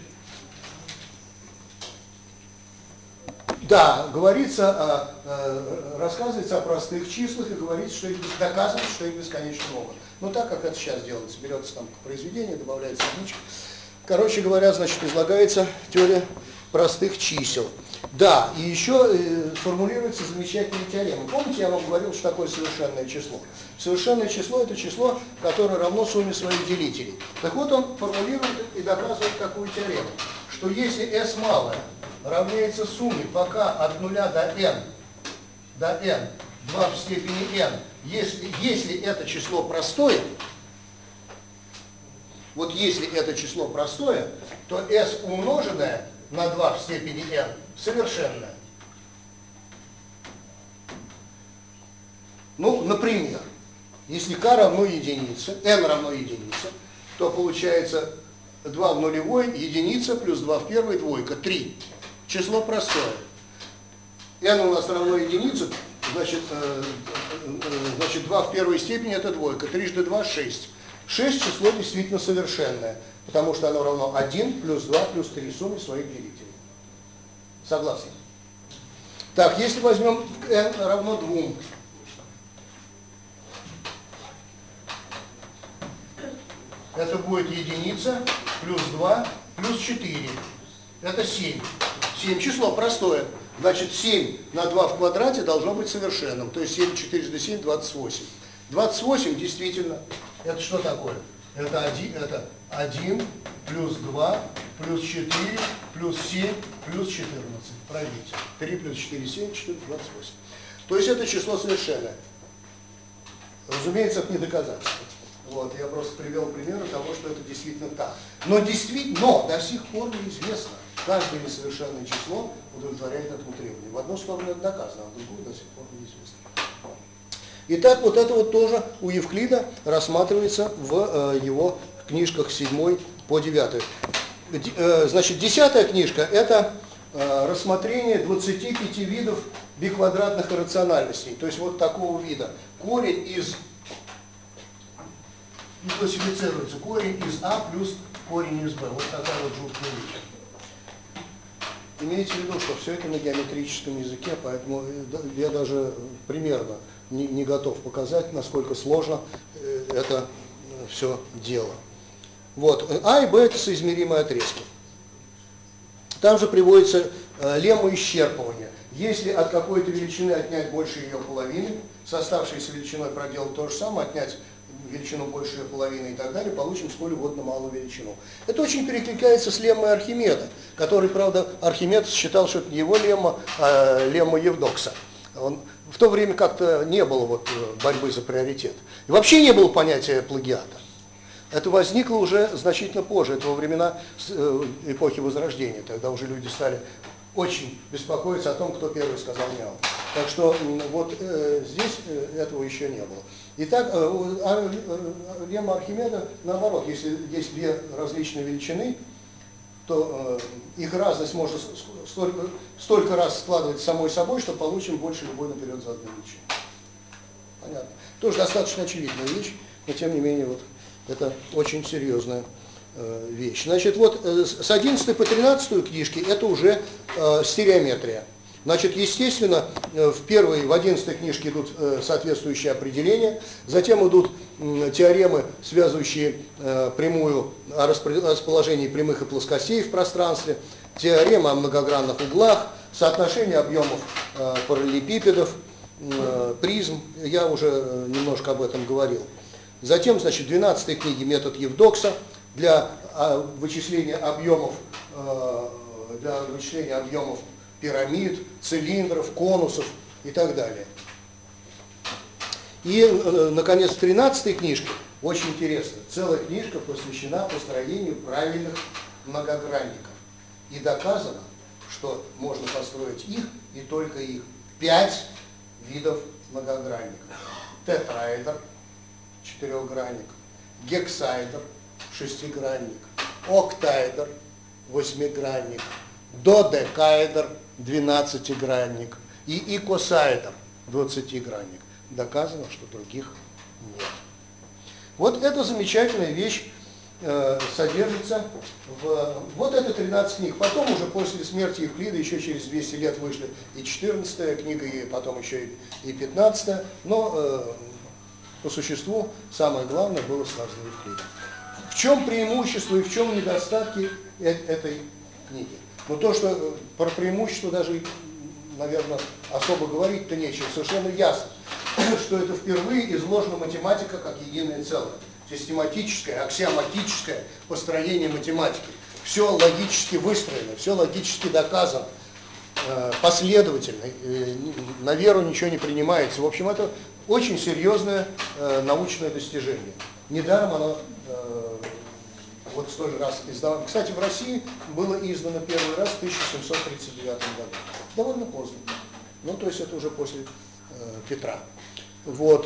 да, говорится, о, э, рассказывается о простых числах и говорится, что их доказывается, что их бесконечно много. Но так, как это сейчас делается, берется там произведение, добавляется единичка. Короче говоря, значит, излагается теория простых чисел. Да, и еще э, формулируется замечательная теорема. Помните, я вам говорил, что такое совершенное число? Совершенное число – это число, которое равно сумме своих делителей. Так вот, он формулирует и доказывает такую теорему, что если s малое равняется сумме пока от нуля до n, до n, два в степени n, если, если это число простое, вот если это число простое, то s умноженное на два в степени n совершенное. Ну, например, если k равно единице, n равно единице, то получается два в нулевой, единица, плюс два в первой, двойка, три. Число простое. n у нас равно единице, значит, э, э, значит два в первой степени это двойка, трижды два шесть. шесть число действительно совершенное, потому что оно равно один плюс два плюс три сумме своих делителей. Согласны? Так, если возьмем n равно двум, это будет единица плюс два плюс четыре. Это семь. семь число простое. Значит, семь на два в квадрате должно быть совершенным. То есть семь, четыре, семь, двадцать восемь. двадцать восемь действительно, это что такое? Это один, это один плюс два плюс четыре плюс семь плюс четырнадцать. Проверьте. три плюс четыре, семь, четыре, двадцать восемь. То есть это число совершенное. Разумеется, это не доказательство. Вот, я просто привел примеры того, что это действительно так. Но действительно, но до сих пор неизвестно, каждое несовершенное число удовлетворяет этому требованию. В одну сторону это доказано, а в другую до сих пор неизвестно. Итак, вот это вот тоже у Евклида рассматривается в э, его книжках с седьмой по девятой. Э, значит, десятая книжка – это э, рассмотрение двадцати пяти видов биквадратных иррациональностей. То есть вот такого вида. Корень из... И классифицируется корень из А плюс корень из Б. Вот такая вот жуткая вещь. Имейте в виду, что все это на геометрическом языке, поэтому я даже примерно не, не готов показать, насколько сложно это все дело. Вот. А и Б – это соизмеримые отрезки. Там же приводится э, лемма исчерпывания. Если от какой-то величины отнять больше ее половины, с оставшейся величиной проделать то же самое, отнять величину больше ее половины и так далее, получим сколь угодно малую величину. Это очень перекликается с леммой Архимеда, который, правда, Архимед считал, что это не его лемма, а лемма Евдокса. Он, в то время как-то не было вот борьбы за приоритет. И вообще не было понятия плагиата. Это возникло уже значительно позже, это во времена эпохи Возрождения, тогда уже люди стали очень беспокоиться о том, кто первый сказал мяу. Так что вот э, здесь э, этого еще не было. Итак, э, э, лемма Архимеда наоборот, если есть две различные величины, то э, их разность может столько, столько раз складывать самой собой, что получим больше любой наперед заданной величины. Понятно. Тоже достаточно очевидная вещь, но тем не менее вот это очень серьезная э, вещь. Значит, вот э, с одиннадцатой по тринадцатую книжки это уже э, стереометрия. Значит, естественно, в первой, в одиннадцатой книжке идут э, соответствующие определения, затем идут э, теоремы, связывающие э, прямую о расположении прямых и плоскостей в пространстве, теорема о многогранных углах, соотношение объемов э, параллелепипедов, э, призм, я уже немножко об этом говорил. Затем, значит, в двенадцатой книге метод Евдокса для э, вычисления объемов, э, для вычисления объемов пирамид, цилиндров, конусов и так далее. И, наконец, в тринадцатой книжке, очень интересно, целая книжка посвящена построению правильных многогранников. И доказано, что можно построить их и только их. Пять видов многогранников. Тетраэдр, четырехгранник, гексаэдр, шестигранник, октаэдр, восьмигранник, додекаэдр, двенадцатигранник и икосаэдр, двадцатигранник. Доказано, что других нет. Вот эта замечательная вещь э, содержится в... Вот это тринадцать книг. Потом уже после смерти Евклида, еще через двести лет вышли и четырнадцатая книга, и потом еще и пятнадцатая. Но э, по существу самое главное было сказано Евклидом. В чем преимущество и в чем недостатки э этой книги? Но то, что про преимущество даже, наверное, особо говорить-то нечего, совершенно ясно, что это впервые изложена математика как единое целое. Систематическое, аксиоматическое построение математики. Все логически выстроено, все логически доказано, последовательно, на веру ничего не принимается. В общем, это очень серьезное научное достижение. Недаром оно вот столь раз издавалось. Кстати, в России было издано первый раз в тысяча семьсот тридцать девятом году. Довольно поздно. Ну, то есть это уже после э, Петра. Вот.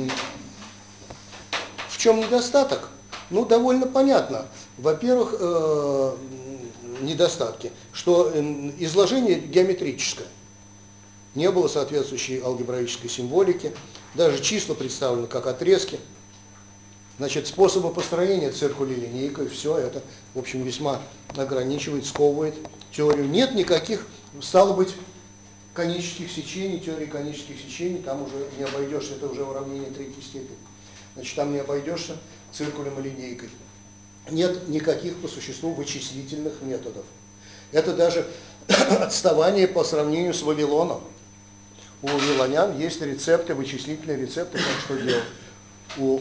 В чем недостаток? Ну, довольно понятно. Во-первых, э, недостатки, что изложение геометрическое. Не было соответствующей алгебраической символики. Даже числа представлены как отрезки. Значит, способы построения циркуля линейкой, все это, в общем, весьма ограничивает, сковывает теорию. Нет никаких, стало быть, конических сечений, теории конических сечений, там уже не обойдешься, это уже уравнение третьей степени. Значит, там не обойдешься циркулем и линейкой. Нет никаких по существу вычислительных методов. Это даже отставание по сравнению с Вавилоном. У вавилонян есть рецепты, вычислительные рецепты, как что делать. У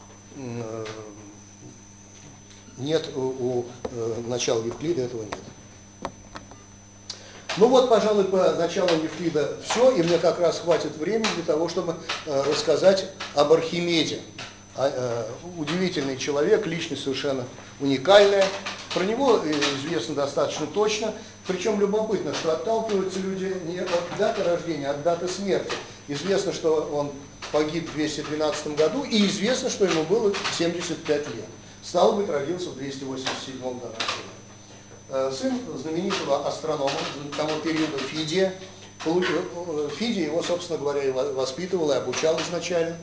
Нет, у, у э, начала Евклида этого нет. Ну вот, пожалуй, по началу Евклида все, и мне как раз хватит времени для того, чтобы э, рассказать об Архимеде. А, э, удивительный человек, личность совершенно уникальная. Про него известно достаточно точно. Причем любопытно, что отталкиваются люди не от даты рождения, а от даты смерти. Известно, что он погиб в двести двенадцатом году, и известно, что ему было семьдесят пять лет. Стало быть, родился в двести восемьдесят седьмом году. Сын знаменитого астронома того периода Фидия. Фидий его, собственно говоря, и воспитывал, и обучал изначально.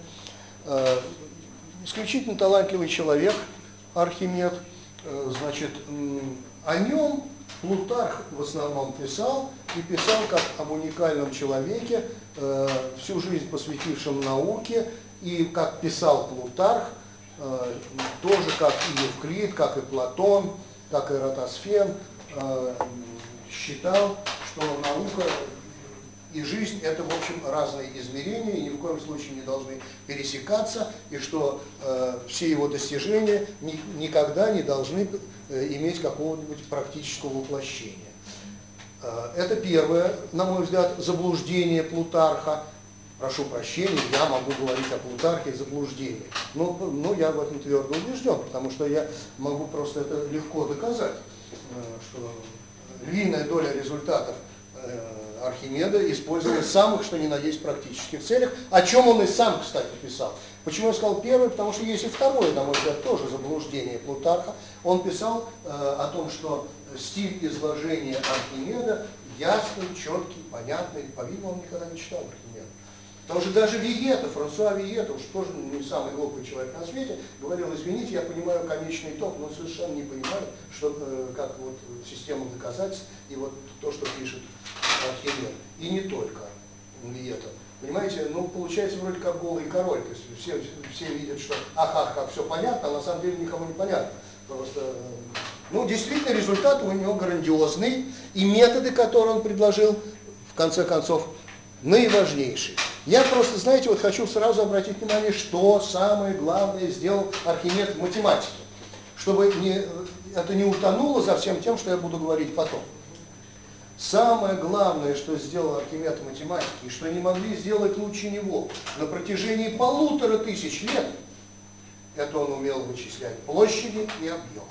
Исключительно талантливый человек, Архимед. Значит, о нем Плутарх в основном писал, и писал как об уникальном человеке, э, всю жизнь посвятившем науке, и как писал Плутарх, э, тоже как и Евклид, как и Платон, как и Эратосфен, э, считал, что наука и жизнь – это, в общем, разные измерения, и ни в коем случае не должны пересекаться, и что э, все его достижения ни, никогда не должны э, иметь какого-нибудь практического воплощения. Э, это первое, на мой взгляд, заблуждение Плутарха. Прошу прощения, я могу говорить о Плутархе заблуждение. Но, но я в этом твердо убежден, потому что я могу просто это легко доказать, э, что львиная доля результатов Архимеда использовалась в самых, что ни на есть, практических целях, о чем он и сам, кстати, писал. Почему я сказал первое? Потому что есть и второе, на мой взгляд, тоже заблуждение Плутарха. Он писал э, о том, что стиль изложения Архимеда ясный, четкий, понятный. По-видимому, он никогда не читал Архимеда. Потому что даже Виета, Франсуа Виета, уж тоже не самый глупый человек на свете, говорил: извините, я понимаю конечный итог, но совершенно не понимаю, что, э, как вот система доказательств и вот то, что пишет Архимед. И не только Виета. Понимаете, ну получается вроде как голый король, то есть все, все видят, что ах-ах, как все понятно, а на самом деле никому не понятно. Просто, ну действительно результат у него грандиозный, и методы, которые он предложил, в конце концов, наиважнейшие. Я просто, знаете, вот хочу сразу обратить внимание, что самое главное сделал Архимед в математике, чтобы не, это не утонуло за всем тем, что я буду говорить потом. Самое главное, что сделал Архимед в математике, и что не могли сделать лучше него на протяжении полутора тысяч лет, это он умел вычислять площади и объемы.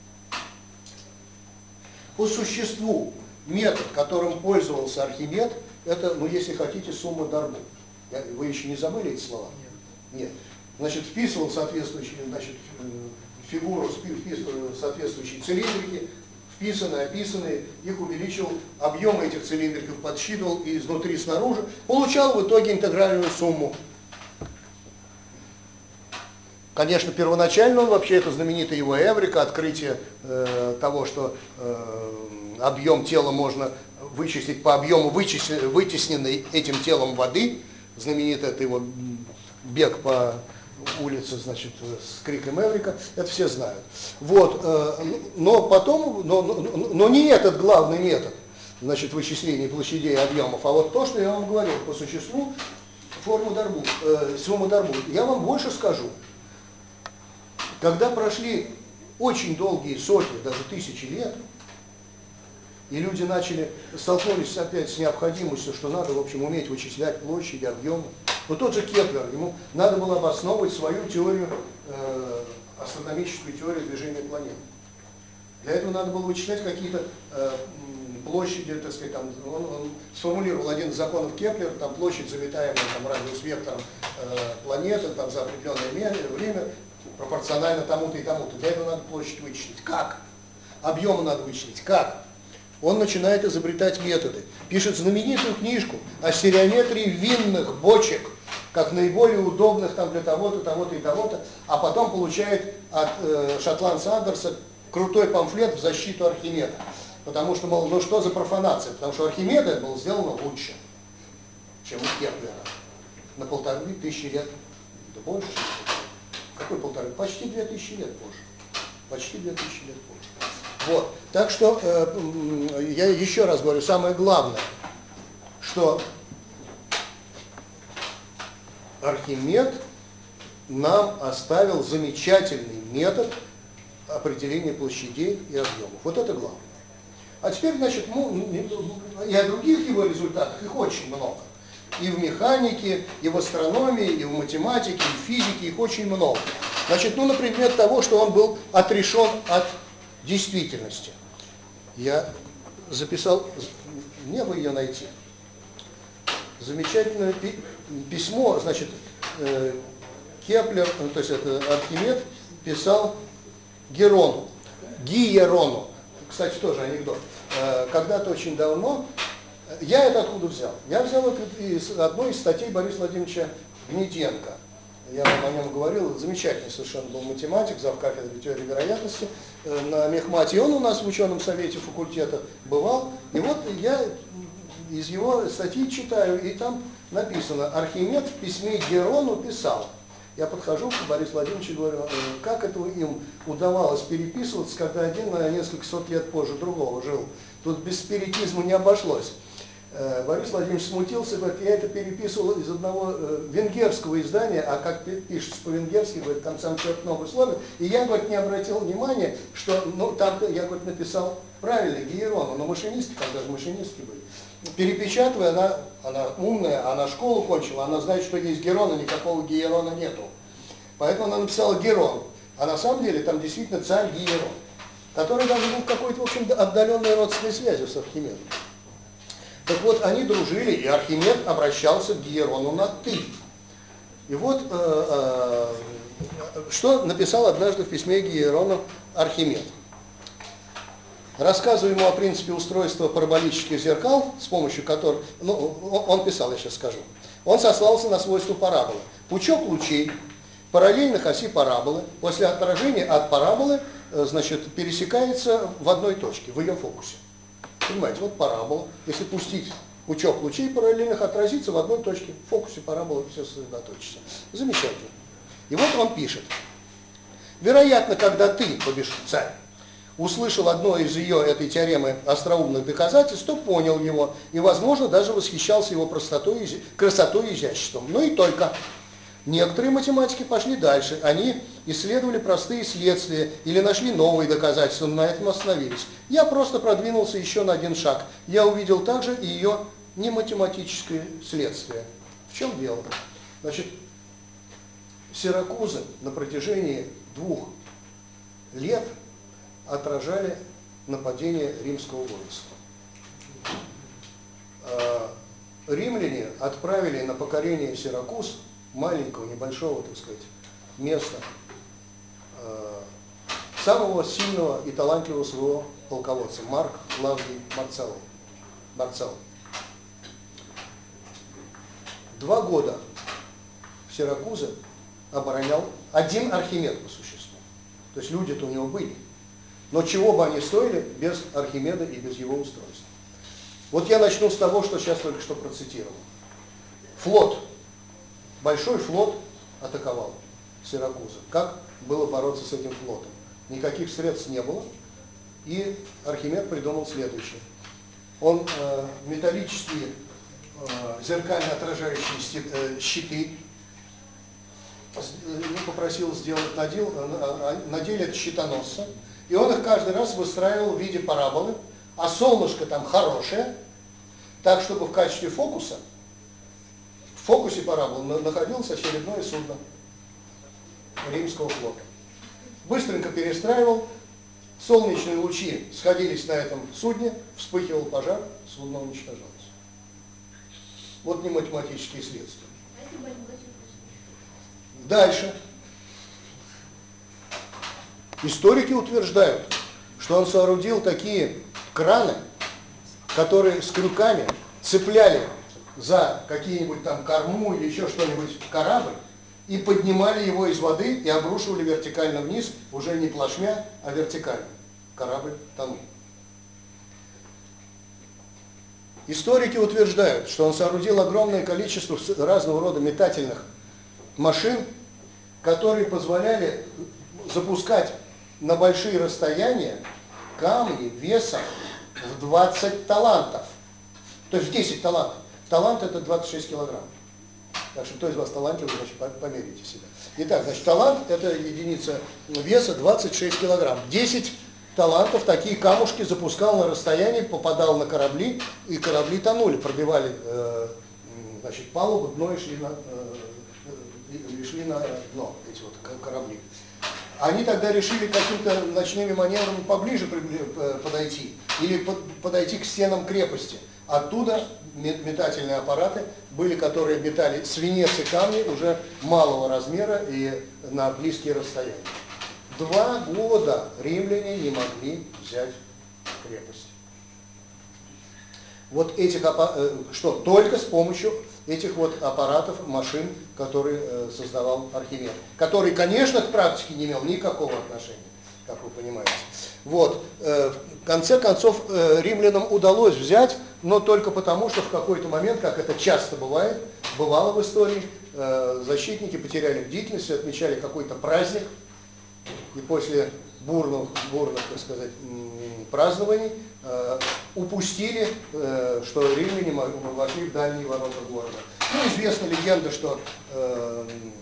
По существу метод, которым пользовался Архимед, это, ну если хотите, сумма Дарбо. Вы еще не забыли эти слова? Нет. Нет. Значит, вписывал соответствующую, значит, фигуру, вписывал соответствующие цилиндрики, вписанные, описанные, их увеличивал, объемы этих цилиндриков подсчитывал и изнутри, снаружи, получал в итоге интегральную сумму. Конечно, первоначально он вообще, это знаменитая его эврика, открытие э, того, что э, объем тела можно вычислить по объему вычислен, вытесненной этим телом воды, знаменитый это его бег по улице, значит, с криком Эврика, это все знают. Вот, но потом, но, но, но не этот главный метод, значит, вычисления площадей и объемов, а вот то, что я вам говорил по существу, форму Дарбу, э, сумму Дарбу. Я вам больше скажу. Когда прошли очень долгие сотни, даже тысячи лет, и люди начали, столкнулись опять с необходимостью, что надо, в общем, уметь вычислять площади, объемы. Вот тот же Кеплер, ему надо было обосновывать свою теорию, э, астрономическую теорию движения планет. Для этого надо было вычислять какие-то э, площади, так сказать, там, он, он сформулировал один из законов Кеплера, там площадь, заметаемая там, радиус-вектором э, планеты, там, за определенное время, пропорционально тому-то и тому-то. Для этого надо площадь вычислить. Как? Объемы надо вычислить. Как? Он начинает изобретать методы. Пишет знаменитую книжку о стереометрии винных бочек, как наиболее удобных там, для того-то, того-то и того-то, а потом получает от э, шотландца Андерса крутой памфлет в защиту Архимеда. Потому что, мол, ну что за профанация? Потому что Архимеда было сделано лучше, чем у Кеплера. На полторы тысячи лет. Да больше. Какой полторы? Почти две тысячи лет позже. Почти две тысячи лет позже. Вот. Так что, э, я еще раз говорю, самое главное, что Архимед нам оставил замечательный метод определения площадей и объемов. Вот это главное. А теперь, значит, и о других его результатах, их очень много. И в механике, и в астрономии, и в математике, и в физике, их очень много. Значит, ну, например, того, что он был отрешен от действительности. Я записал, мне бы ее найти. Замечательное письмо, значит, Кеплер, то есть это Архимед, писал Герону, Гиерону. Кстати, тоже анекдот. Когда-то очень давно, я это откуда взял? Я взял это из одной из статей Бориса Владимировича Гнеденко. Я вам о нем говорил, замечательный совершенно был математик, завкафедрой теории вероятности на Мехмате. И он у нас в ученом совете факультета бывал. И вот я из его статьи читаю, и там написано: Архимед в письме Герону писал. Я подхожу к Борису Владимировичу и говорю, как это им удавалось переписываться, когда один на несколько сот лет позже другого жил. Тут без спиритизма не обошлось. Борис Владимирович смутился, говорит, я это переписывал из одного венгерского издания, а как пишется по-венгерски, говорит, там сам человек много условий, и я, говорит, не обратил внимания, что, ну, там я, говорит, написал правильно, Гиерону, но машинистки, там даже машинистки были. Перепечатывая, она, она умная, она школу кончила, она знает, что есть Герона, никакого Гиерона нету. Поэтому она написала Герон, а на самом деле там действительно царь Гиерон, который даже был в какой-то, в общем, отдаленной родственной связи с Архимедом. Так вот, они дружили, и Архимед обращался к Гиерону на «ты». И вот, э, э, что написал однажды в письме Гиерону Архимед. Рассказывая ему о принципе устройства параболических зеркал, с помощью которых, ну, он писал, я сейчас скажу, он сослался на свойства параболы. Пучок лучей, параллельных оси параболы, после отражения от параболы, значит, пересекается в одной точке, в ее фокусе. Понимаете, вот парабола, если пустить пучок лучей параллельных, отразится в одной точке, в фокусе параболы все сосредоточится. Замечательно. И вот он пишет. Вероятно, когда ты, то бишь царь, услышал одно из ее, этой теоремы, остроумных доказательств, то понял его и, возможно, даже восхищался его простотой, красотой и изяществом. Но и только. Некоторые математики пошли дальше. Они исследовали простые следствия или нашли новые доказательства, но на этом остановились. Я просто продвинулся еще на один шаг. Я увидел также и ее нематематическое следствие. В чем дело? Значит, Сиракузы на протяжении двух лет отражали нападение римского воинства. Римляне отправили на покорение Сиракуз, маленького, небольшого, так сказать, места, самого сильного и талантливого своего полководца, Марк Клавдий Марцелл. Марцелл. Два года Сиракузы оборонял один Архимед по существу. То есть люди-то у него были. Но чего бы они стоили без Архимеда и без его устройства? Вот я начну с того, что сейчас только что процитировал. Флот, большой флот атаковал. Сиракуза. Как было бороться с этим флотом? Никаких средств не было, и Архимед придумал следующее. Он э, металлические э, зеркально отражающие э, щиты попросил сделать, надел, надели это щитоносца, и он их каждый раз выстраивал в виде параболы, а солнышко там хорошее, так, чтобы в качестве фокуса, в фокусе параболы находилось очередное судно римского флота. Быстренько перестраивал, солнечные лучи сходились на этом судне, вспыхивал пожар, судно уничтожалось. Вот не математические следствия. Дальше. Историки утверждают, что он соорудил такие краны, которые с крюками цепляли за какие-нибудь там корму или еще что-нибудь корабль и поднимали его из воды и обрушивали вертикально вниз, уже не плашмя, а вертикально. Корабль тонул. Историки утверждают, что он соорудил огромное количество разного рода метательных машин, которые позволяли запускать на большие расстояния камни весом в двадцать талантов. То есть в десять талантов. Талант это двадцать шесть килограмм. Так что кто из вас талантливый, значит, померите себя. Итак, значит, талант это единица веса двадцать шесть килограмм. десять талантов такие камушки запускал на расстоянии, попадал на корабли, и корабли тонули, пробивали э, значит, палубу, дно и шли на, э, и шли на дно, эти вот корабли. Они тогда решили какими-то ночными маневрами поближе подойти или подойти к стенам крепости. Оттуда метательные аппараты были, которые метали свинец и камни уже малого размера и на близкие расстояния. Два года римляне не могли взять крепость. Вот этих что только с помощью этих вот аппаратов, машин, которые э, создавал Архимед, который, конечно, к практике не имел никакого отношения, как вы понимаете. Вот, э, в конце концов, э, римлянам удалось взять, но только потому, что в какой-то момент, как это часто бывает, бывало в истории, э, защитники потеряли бдительность, отмечали какой-то праздник, и после бурных, бурных, так сказать, празднований э, упустили, э, что римляне вошли в дальние ворота города. Ну, известна легенда, что э,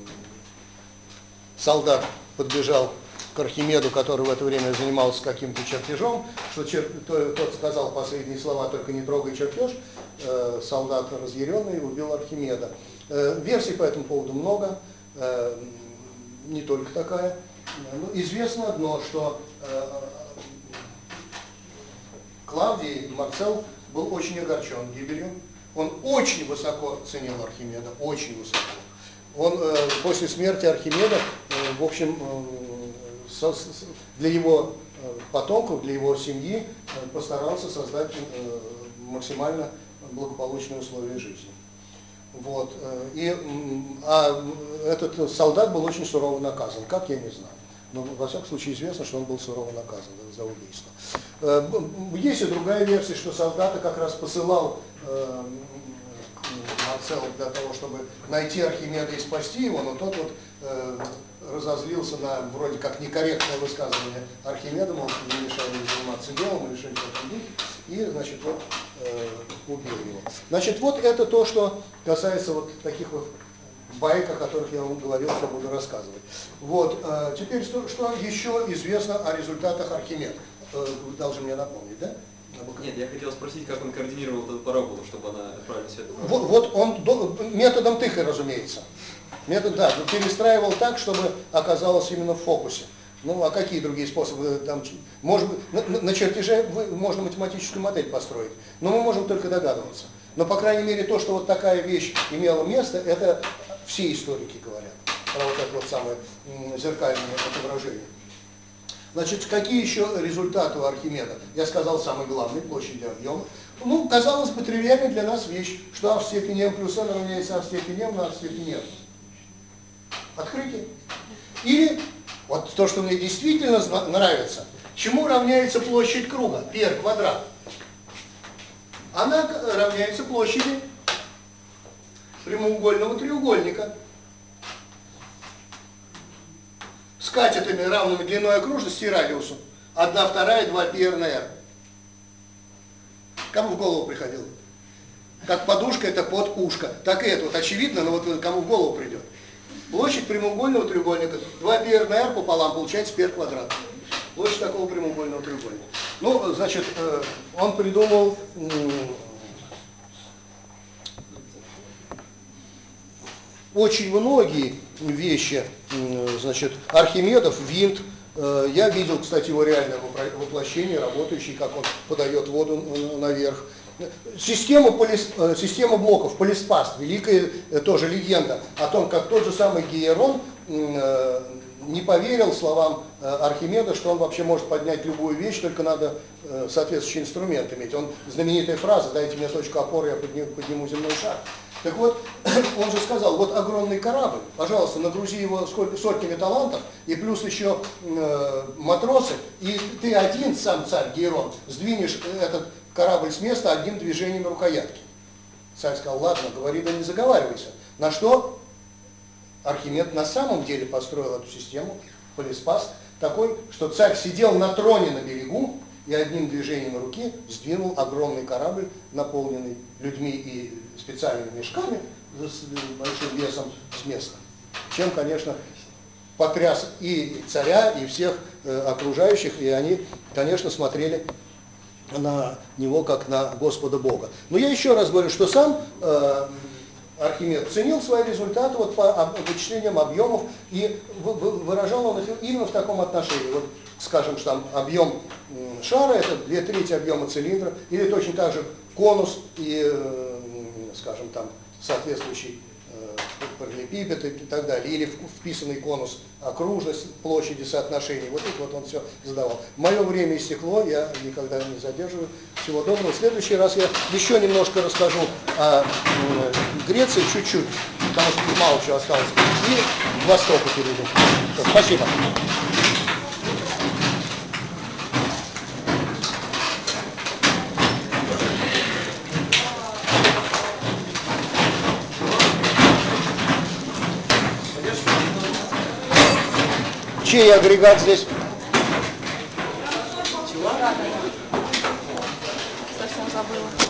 солдат подбежал к Архимеду, который в это время занимался каким-то чертежом, что чер... тот сказал последние слова: только не трогай чертеж. Э, солдат разъяренный убил Архимеда. Э, версий по этому поводу много, э, не только такая. Ну, известно одно, что э, Клавдий Марцел был очень огорчен гибелью. Он очень высоко ценил Архимеда, очень высоко. Он э, после смерти Архимеда, э, в общем, э, со, для его э, потомков, для его семьи э, постарался создать э, максимально благополучные условия жизни. Вот. И, а этот солдат был очень сурово наказан. Как, я не знаю. Но, во всяком случае, известно, что он был сурово наказан за убийство. Есть и другая версия, что солдата как раз посылал э, Марцел для того, чтобы найти Архимеда и спасти его, но тот вот э, разозлился на вроде как некорректное высказывание Архимеда, мол, не мешали ему заниматься делом, решили в этом духе, и, значит, вот э, убил его. Значит, вот это то, что касается вот таких вот байк, о которых я вам говорил, что буду рассказывать. Вот, э, теперь что, что еще известно о результатах Архимеда? Э, вы должны мне напомнить, да? Нет, я хотел спросить, как он координировал эту параболу, чтобы она правильно все это... Вот, вот он до, методом тыка, разумеется. Метод, да, перестраивал так, чтобы оказалось именно в фокусе. Ну, а какие другие способы? Там, может быть, на, на чертеже вы, можно математическую модель построить, но мы можем только догадываться. Но, по крайней мере, то, что вот такая вещь имела место, это все историки говорят про вот это вот самое зеркальное отображение. Значит, какие еще результаты у Архимеда? Я сказал самый главный, площадь и объем. Ну, казалось бы, тривиальная для нас вещь, что а в степени m плюс n равняется а в степени m на а в степени n. Открытие. Или, вот то, что мне действительно нравится, чему равняется площадь круга, πr квадрат? Она равняется площади прямоугольного треугольника. с катетами, равными длиной окружности и радиусу. Одна вторая, два пи эр на эр. Кому в голову приходило? Как подушка это под ушко. Так и это вот очевидно, но вот кому в голову придет. Площадь прямоугольного треугольника два пи эр на эр пополам получается пи эр квадрат. Площадь такого прямоугольного треугольника. Ну, значит, он придумал очень многие вещи, значит, Архимедов, винт. Я видел, кстати, его реальное воплощение, работающий, как он подает воду наверх. Система, полис, система блоков, полиспаст, великая тоже легенда о том, как тот же самый Гиерон не поверил словам Архимеда, что он вообще может поднять любую вещь, только надо соответствующий инструмент иметь. Он, знаменитая фраза: дайте мне точку опоры, я подниму, подниму земной шар. Так вот, он же сказал, вот огромный корабль, пожалуйста, нагрузи его сколько, сотнями талантов, и плюс еще э, матросы, и ты один, сам царь Гиерон, сдвинешь этот корабль с места одним движением рукоятки. Царь сказал, ладно, говори, да не заговаривайся. На что Архимед на самом деле построил эту систему, полиспаст, такой, что царь сидел на троне на берегу и одним движением руки сдвинул огромный корабль, наполненный людьми и специальными мешками с большим весом, с места. Чем, конечно, потряс и царя, и всех э, окружающих, и они, конечно, смотрели на него как на Господа Бога. Но я еще раз говорю, что сам э, Архимед ценил свои результаты вот по вычислениям объемов, и выражал он их именно в таком отношении. Вот, скажем, что там объем шара это две трети объема цилиндра, или точно так же конус и, скажем, там соответствующий параллелепипед и так далее, или вписанный конус, окружность, площади, соотношений. Вот это вот он все задавал. Мое время истекло, я никогда не задерживаю. Всего доброго. В следующий раз я еще немножко расскажу о Греции, чуть-чуть, потому что мало чего осталось, и к Востоку перейду. Все, спасибо. Чей агрегат здесь? Совсем забыла.